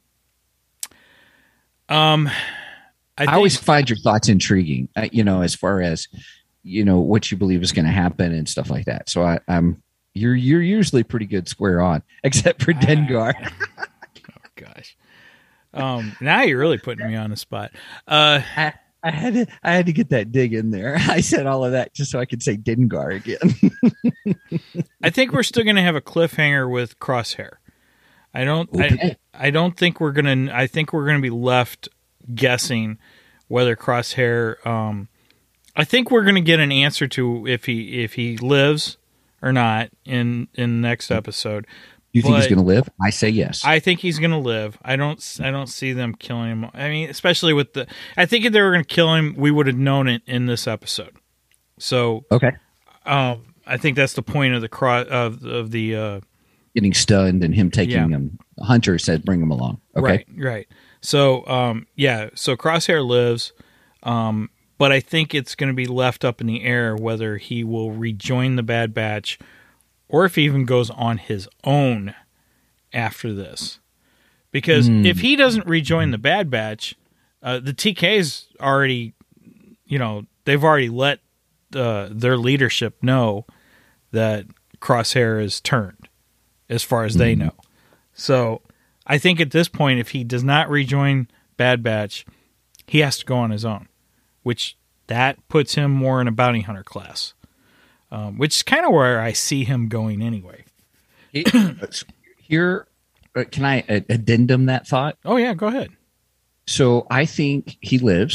Speaker 2: I always find your thoughts intriguing, as far as, what you believe is going to happen and stuff like that. So you're usually pretty good square on, except for Dengar.
Speaker 1: Oh, gosh. Now you're really putting me on the spot.
Speaker 2: I had to get that dig in there. I said all of that just so I could say Dengar again.
Speaker 1: I think we're still going to have a cliffhanger with Crosshair. I don't think we're going to. I think we're going to be left guessing whether Crosshair. I think we're going to get an answer to if he lives or not in the next episode.
Speaker 2: You think he's going to live? I say yes.
Speaker 1: I think he's going to live. I don't see them killing him. I mean, especially with I think if they were going to kill him, we would have known it in this episode. So
Speaker 2: okay.
Speaker 1: I think that's the point of the
Speaker 2: getting stunned and him taking him. Hunter said, "Bring him along." Okay.
Speaker 1: Right. So so Crosshair lives, but I think it's going to be left up in the air whether he will rejoin the Bad Batch, or if he even goes on his own after this. Because if he doesn't rejoin the Bad Batch, the TK's already, they've already let their leadership know that Crosshair is turned, as far as they know. So I think at this point, if he does not rejoin Bad Batch, he has to go on his own, which that puts him more in a bounty hunter class. Which is kind of where I see him going anyway.
Speaker 2: Here, can I addendum that thought?
Speaker 1: Oh, yeah, go ahead.
Speaker 2: So I think he lives.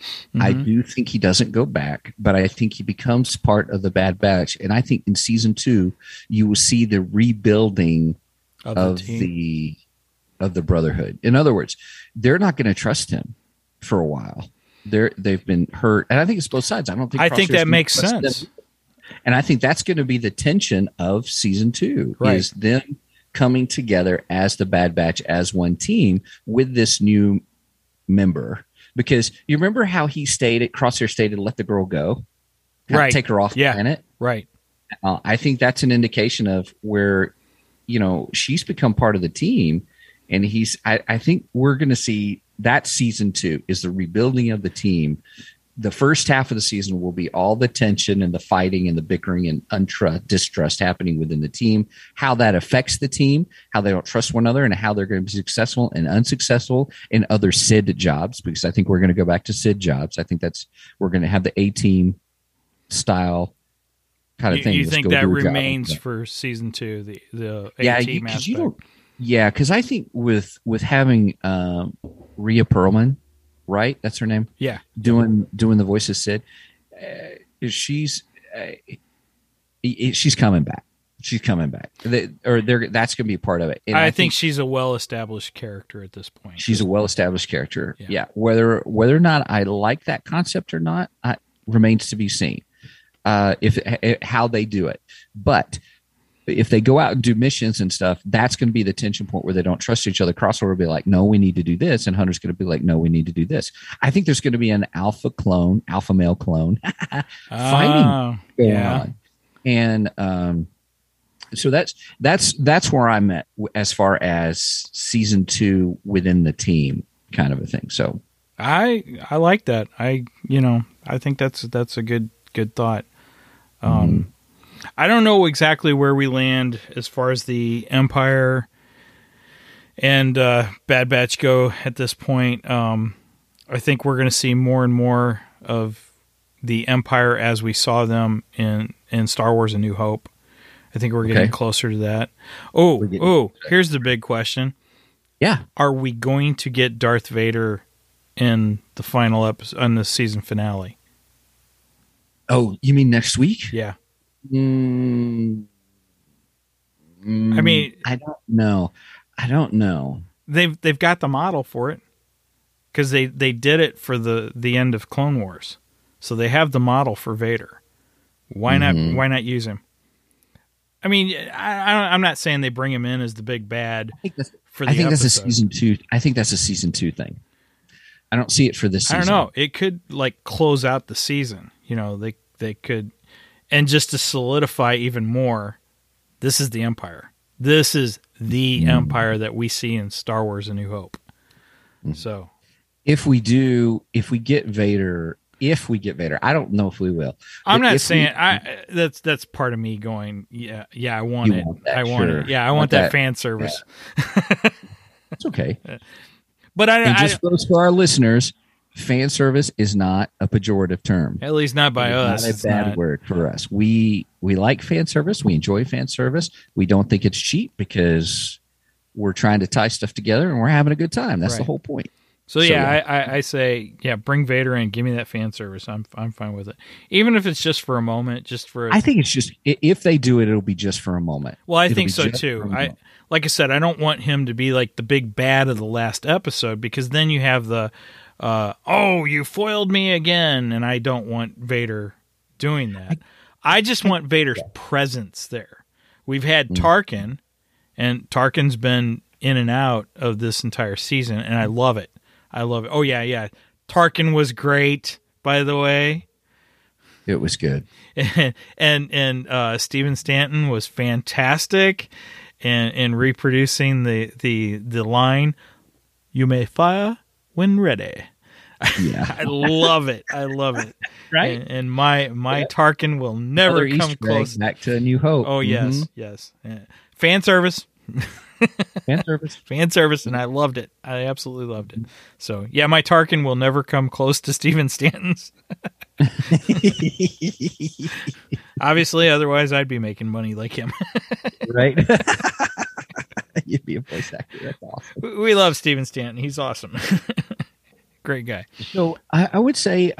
Speaker 2: I do think he doesn't go back, but I think he becomes part of the Bad Batch. And I think in season 2, you will see the rebuilding of the Brotherhood. In other words, they're not going to trust him for a while. They've been hurt, and I think it's both sides. I think
Speaker 1: that makes sense.
Speaker 2: And I think that's going to be the tension of season 2, is them coming together as the Bad Batch, as one team with this new member. Because you remember how he Crosshair stated, let the girl go, take her off the planet.
Speaker 1: Right.
Speaker 2: I think that's an indication of where, she's become part of the team, and I think we're going to see that season 2 is the rebuilding of the team. The first half of the season will be all the tension and the fighting and the bickering and distrust happening within the team, how that affects the team, how they don't trust one another, and how they're going to be successful and unsuccessful in other Sid jobs, because I think we're going to go back to Sid jobs. I think we're going to have the A-team style kind of thing.
Speaker 1: You think that remains for season 2, the A-team aspect?
Speaker 2: Yeah, because I think with having Rhea Perlman, right? That's her name.
Speaker 1: Yeah,
Speaker 2: doing the voice of Sid. She's coming back. She's coming back. That's going to be a part of it. And
Speaker 1: I think she's a well-established character at this point.
Speaker 2: She's a well-established character. Yeah. Whether or not I like that concept or not, remains to be seen. How they do it, but if they go out and do missions and stuff, that's going to be the tension point where they don't trust each other. Crossover will be like, no, we need to do this. And Hunter's going to be like, no, we need to do this. I think there's going to be an alpha male clone fighting going on. And so that's where I'm at as far as season 2 within the team kind of a thing. So
Speaker 1: I like that. I think that's a good thought. I don't know exactly where we land as far as the Empire and Bad Batch go at this point. I think we're going to see more and more of the Empire as we saw them in Star Wars: A New Hope. I think we're getting closer to that. Here's the big question.
Speaker 2: Yeah.
Speaker 1: Are we going to get Darth Vader in the final episode, on the season finale?
Speaker 2: Oh, you mean next week?
Speaker 1: Yeah.
Speaker 2: I mean, I don't know.
Speaker 1: They've got the model for it, because they did it for the end of Clone Wars, so they have the model for Vader. Why not use him? I mean, I'm not saying they bring him in as the big bad. I think that's a season 2. I think that's a season 2 thing. I don't see it for this season. I don't know. It could close out the season. They could. And just to solidify even more, this is the Empire. This is the Empire that we see in Star Wars: A New Hope. So,
Speaker 2: if we get Vader, I don't know if we will.
Speaker 1: I'm not saying that's part of me going, yeah, I want it. I want it. Yeah, I want that fan service.
Speaker 2: Yeah. It's okay.
Speaker 1: But
Speaker 2: for our listeners, fan service is not a pejorative term.
Speaker 1: At least not by us.
Speaker 2: Not a bad word for us. We like fan service. We enjoy fan service. We don't think it's cheap, because we're trying to tie stuff together and we're having a good time. That's the whole point.
Speaker 1: So I say, bring Vader in. Give me that fan service. I'm fine with it. Even if it's just for a moment, I
Speaker 2: think it's just, if they do it, it'll be just for a moment.
Speaker 1: Well, I think so too. Like I said, I don't want him to be like the big bad of the last episode, because then you have the, you foiled me again, and I don't want Vader doing that. I just want Vader's presence there. We've had Tarkin, and Tarkin's been in and out of this entire season, and I love it. Oh, yeah. Tarkin was great, by the way.
Speaker 2: It was good.
Speaker 1: And Stephen Stanton was fantastic in reproducing the line, "You may fire when ready."
Speaker 2: Yeah.
Speaker 1: I love it.
Speaker 2: Right.
Speaker 1: And my Tarkin will never come close.
Speaker 2: Back to A New Hope.
Speaker 1: Oh, yes. Yeah. Fan service. Fan service, and I loved it. I absolutely loved it. So, yeah, my Tarkin will never come close to Stephen Stanton's. Obviously, otherwise I'd be making money like him.
Speaker 2: Right? You'd be a voice actor. That's awesome.
Speaker 1: We love Stephen Stanton. He's awesome. Great guy.
Speaker 2: So I would say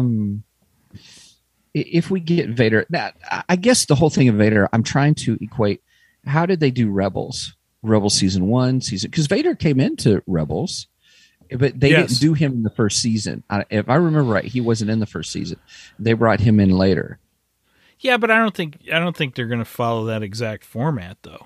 Speaker 2: if we get Vader, that I guess the whole thing of Vader, I'm trying to equate. How did they do Rebels? Rebels season 1, because Vader came into Rebels, but they didn't do him in the first season. If I remember right, he wasn't in the first season. They brought him in later.
Speaker 1: Yeah, but I don't think they're going to follow that exact format, though.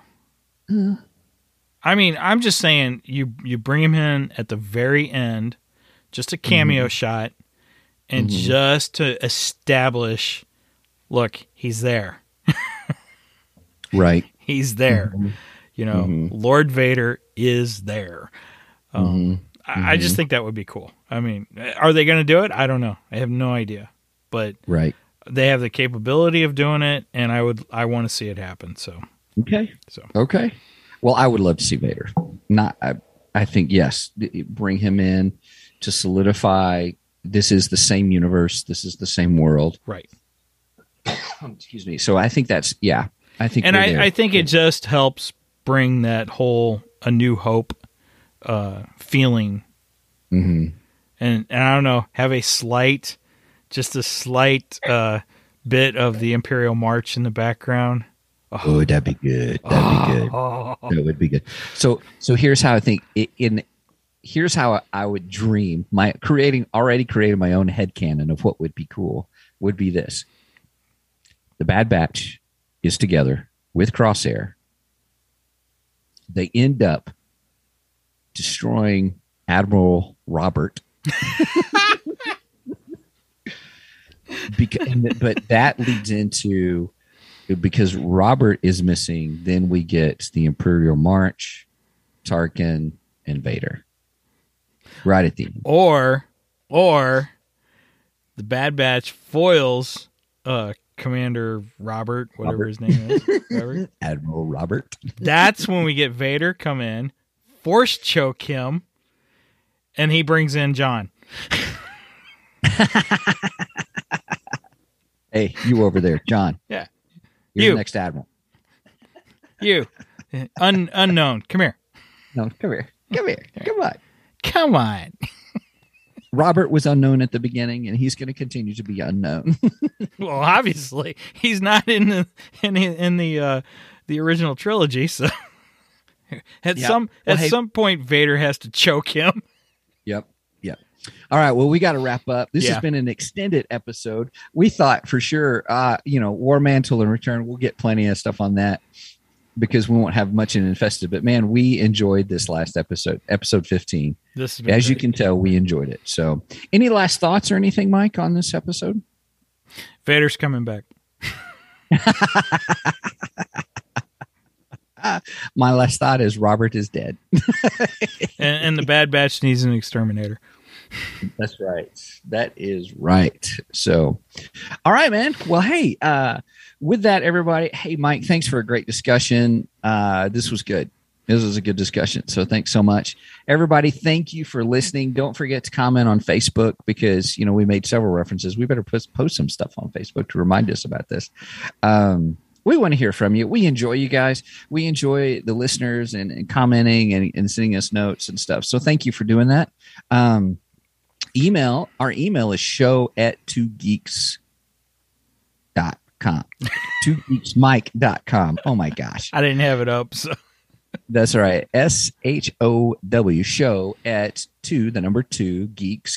Speaker 1: I mean, I'm just saying you bring him in at the very end, just a cameo shot, and just to establish, look, he's there.
Speaker 2: Right.
Speaker 1: He's there. You know, Lord Vader is there. I just think that would be cool. I mean, are they going to do it? I don't know. I have no idea. But
Speaker 2: right.
Speaker 1: They have the capability of doing it, and I want to see it happen. So
Speaker 2: okay. Well, I would love to see Vader. I think yes, bring him in to solidify. This is the same universe. This is the same world.
Speaker 1: Right.
Speaker 2: Excuse me. So I think that's I think,
Speaker 1: and I think it just helps bring that whole A New Hope feeling, and I don't know, have just a slight bit of the Imperial March in the background.
Speaker 2: Oh, that'd be good. That would be good. So here's how I think here's how I would dream. Already created my own headcanon of what would be cool. Would be this: the Bad Batch is together with Crosshair. They end up destroying Admiral Robert. But that leads into, because Robert is missing, then we get the Imperial March, Tarkin, and Vader. Right at the end.
Speaker 1: Or the Bad Batch foils Commander Robert, whatever his name is.
Speaker 2: Admiral Robert.
Speaker 1: That's when we get Vader come in, force choke him, and he brings in John.
Speaker 2: Hey, you over there, John.
Speaker 1: Yeah.
Speaker 2: You're the next Admiral.
Speaker 1: You. Unknown. Come here.
Speaker 2: No, come here.
Speaker 1: Come on.
Speaker 2: Robert was unknown at the beginning, and he's going to continue to be unknown.
Speaker 1: Well, obviously, he's not in the original trilogy. So, at some point, Vader has to choke him.
Speaker 2: Yep. All right. Well, we got to wrap up. This has been an extended episode. We thought for sure, War Mantle and Return. We'll get plenty of stuff on that because we won't have much in Infested. But man, we enjoyed this last episode, episode 15. As you can tell, we enjoyed it. So, any last thoughts or anything, Mike, on this episode?
Speaker 1: Vader's coming back.
Speaker 2: My last thought is Robert is dead.
Speaker 1: and the Bad Batch needs an exterminator.
Speaker 2: That's right. That is right. So, all right, man. Well, hey, with that, everybody, hey, Mike, thanks for a great discussion. This was good. This was a good discussion. So thanks so much. Everybody, thank you for listening. Don't forget to comment on Facebook because, we made several references. We better post some stuff on Facebook to remind us about this. We want to hear from you. We enjoy you guys. We enjoy the listeners and commenting and sending us notes and stuff. So thank you for doing that. Our email is show@twogeeks.com. twogeeksmike.com. Oh my gosh.
Speaker 1: I didn't have it up. So
Speaker 2: that's right. SHOW show@2 the number 2 geeks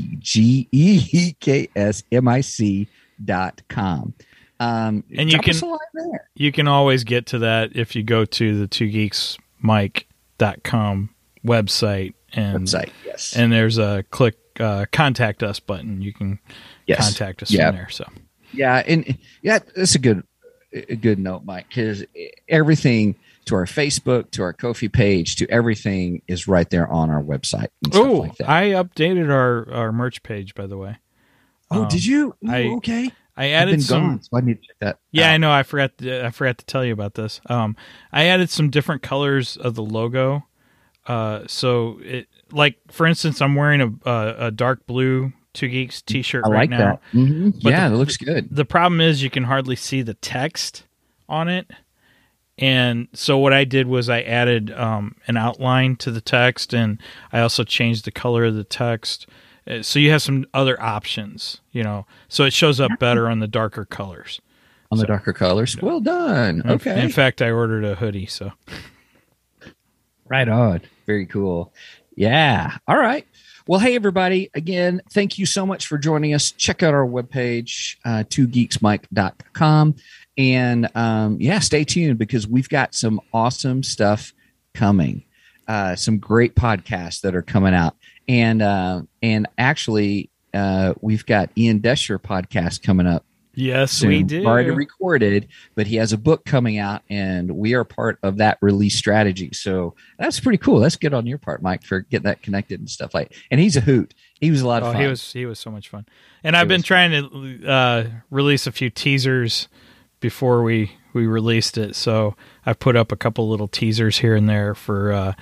Speaker 2: GEEKSMIC.com.
Speaker 1: And you can always get to that if you go to the twogeeksmike.com website
Speaker 2: yes.
Speaker 1: And there's a click contact us button. You can contact us from there. So that's a good note, Mike, because everything to our Facebook, to our Ko-fi page, to everything is right there on our website. Oh,
Speaker 2: like that.
Speaker 1: I updated our merch page, by the way.
Speaker 2: Oh, did you? Okay.
Speaker 1: I added some.
Speaker 2: So I need to check that.
Speaker 1: Yeah,
Speaker 2: out.
Speaker 1: I know. I forgot to tell you about this. I added some different colors of the logo. So it, like, for instance, I'm wearing a dark blue Two Geeks t-shirt right now.
Speaker 2: That. Mm-hmm. Yeah, it looks good.
Speaker 1: The problem is you can hardly see the text on it, And so what I did was I added an outline to the text, and I also changed the color of the text. So you have some other options, so it shows up better on the darker colors.
Speaker 2: On the darker colors. Well done. Okay.
Speaker 1: In fact, I ordered a hoodie, so.
Speaker 2: Right on. Very cool. Yeah. All right. Well, hey, everybody. Again, thank you so much for joining us. Check out our webpage, twogeeksmike.com. And stay tuned because we've got some awesome stuff coming. Some great podcasts that are coming out. And actually, we've got Ian Desher podcast coming up.
Speaker 1: Yes,
Speaker 2: soon.
Speaker 1: We do.
Speaker 2: Already recorded, but he has a book coming out, and we are part of that release strategy. So that's pretty cool. That's good on your part, Mike, for getting that connected and stuff like. And he's a hoot. He was a lot of fun.
Speaker 1: He was so much fun. And I've been trying to release a few teasers before we released it. So I've put up a couple little teasers here and there for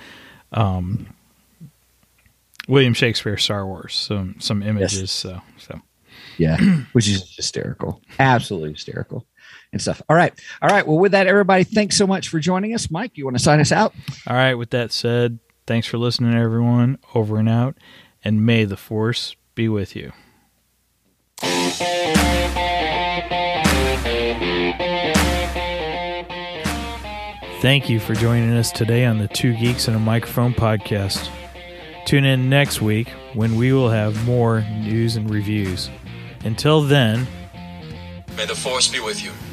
Speaker 1: William Shakespeare, Star Wars, some images. Yes. So.
Speaker 2: Yeah, which is hysterical. Absolutely hysterical and stuff. All right. Well, with that, everybody, thanks so much for joining us. Mike, you want to sign us out?
Speaker 1: All right. With that said, thanks for listening, everyone. Over and out. And may the Force be with you. Thank you for joining us today on the Two Geeks and a Microphone podcast. Tune in next week when we will have more news and reviews. Until then,
Speaker 3: may the Force be with you.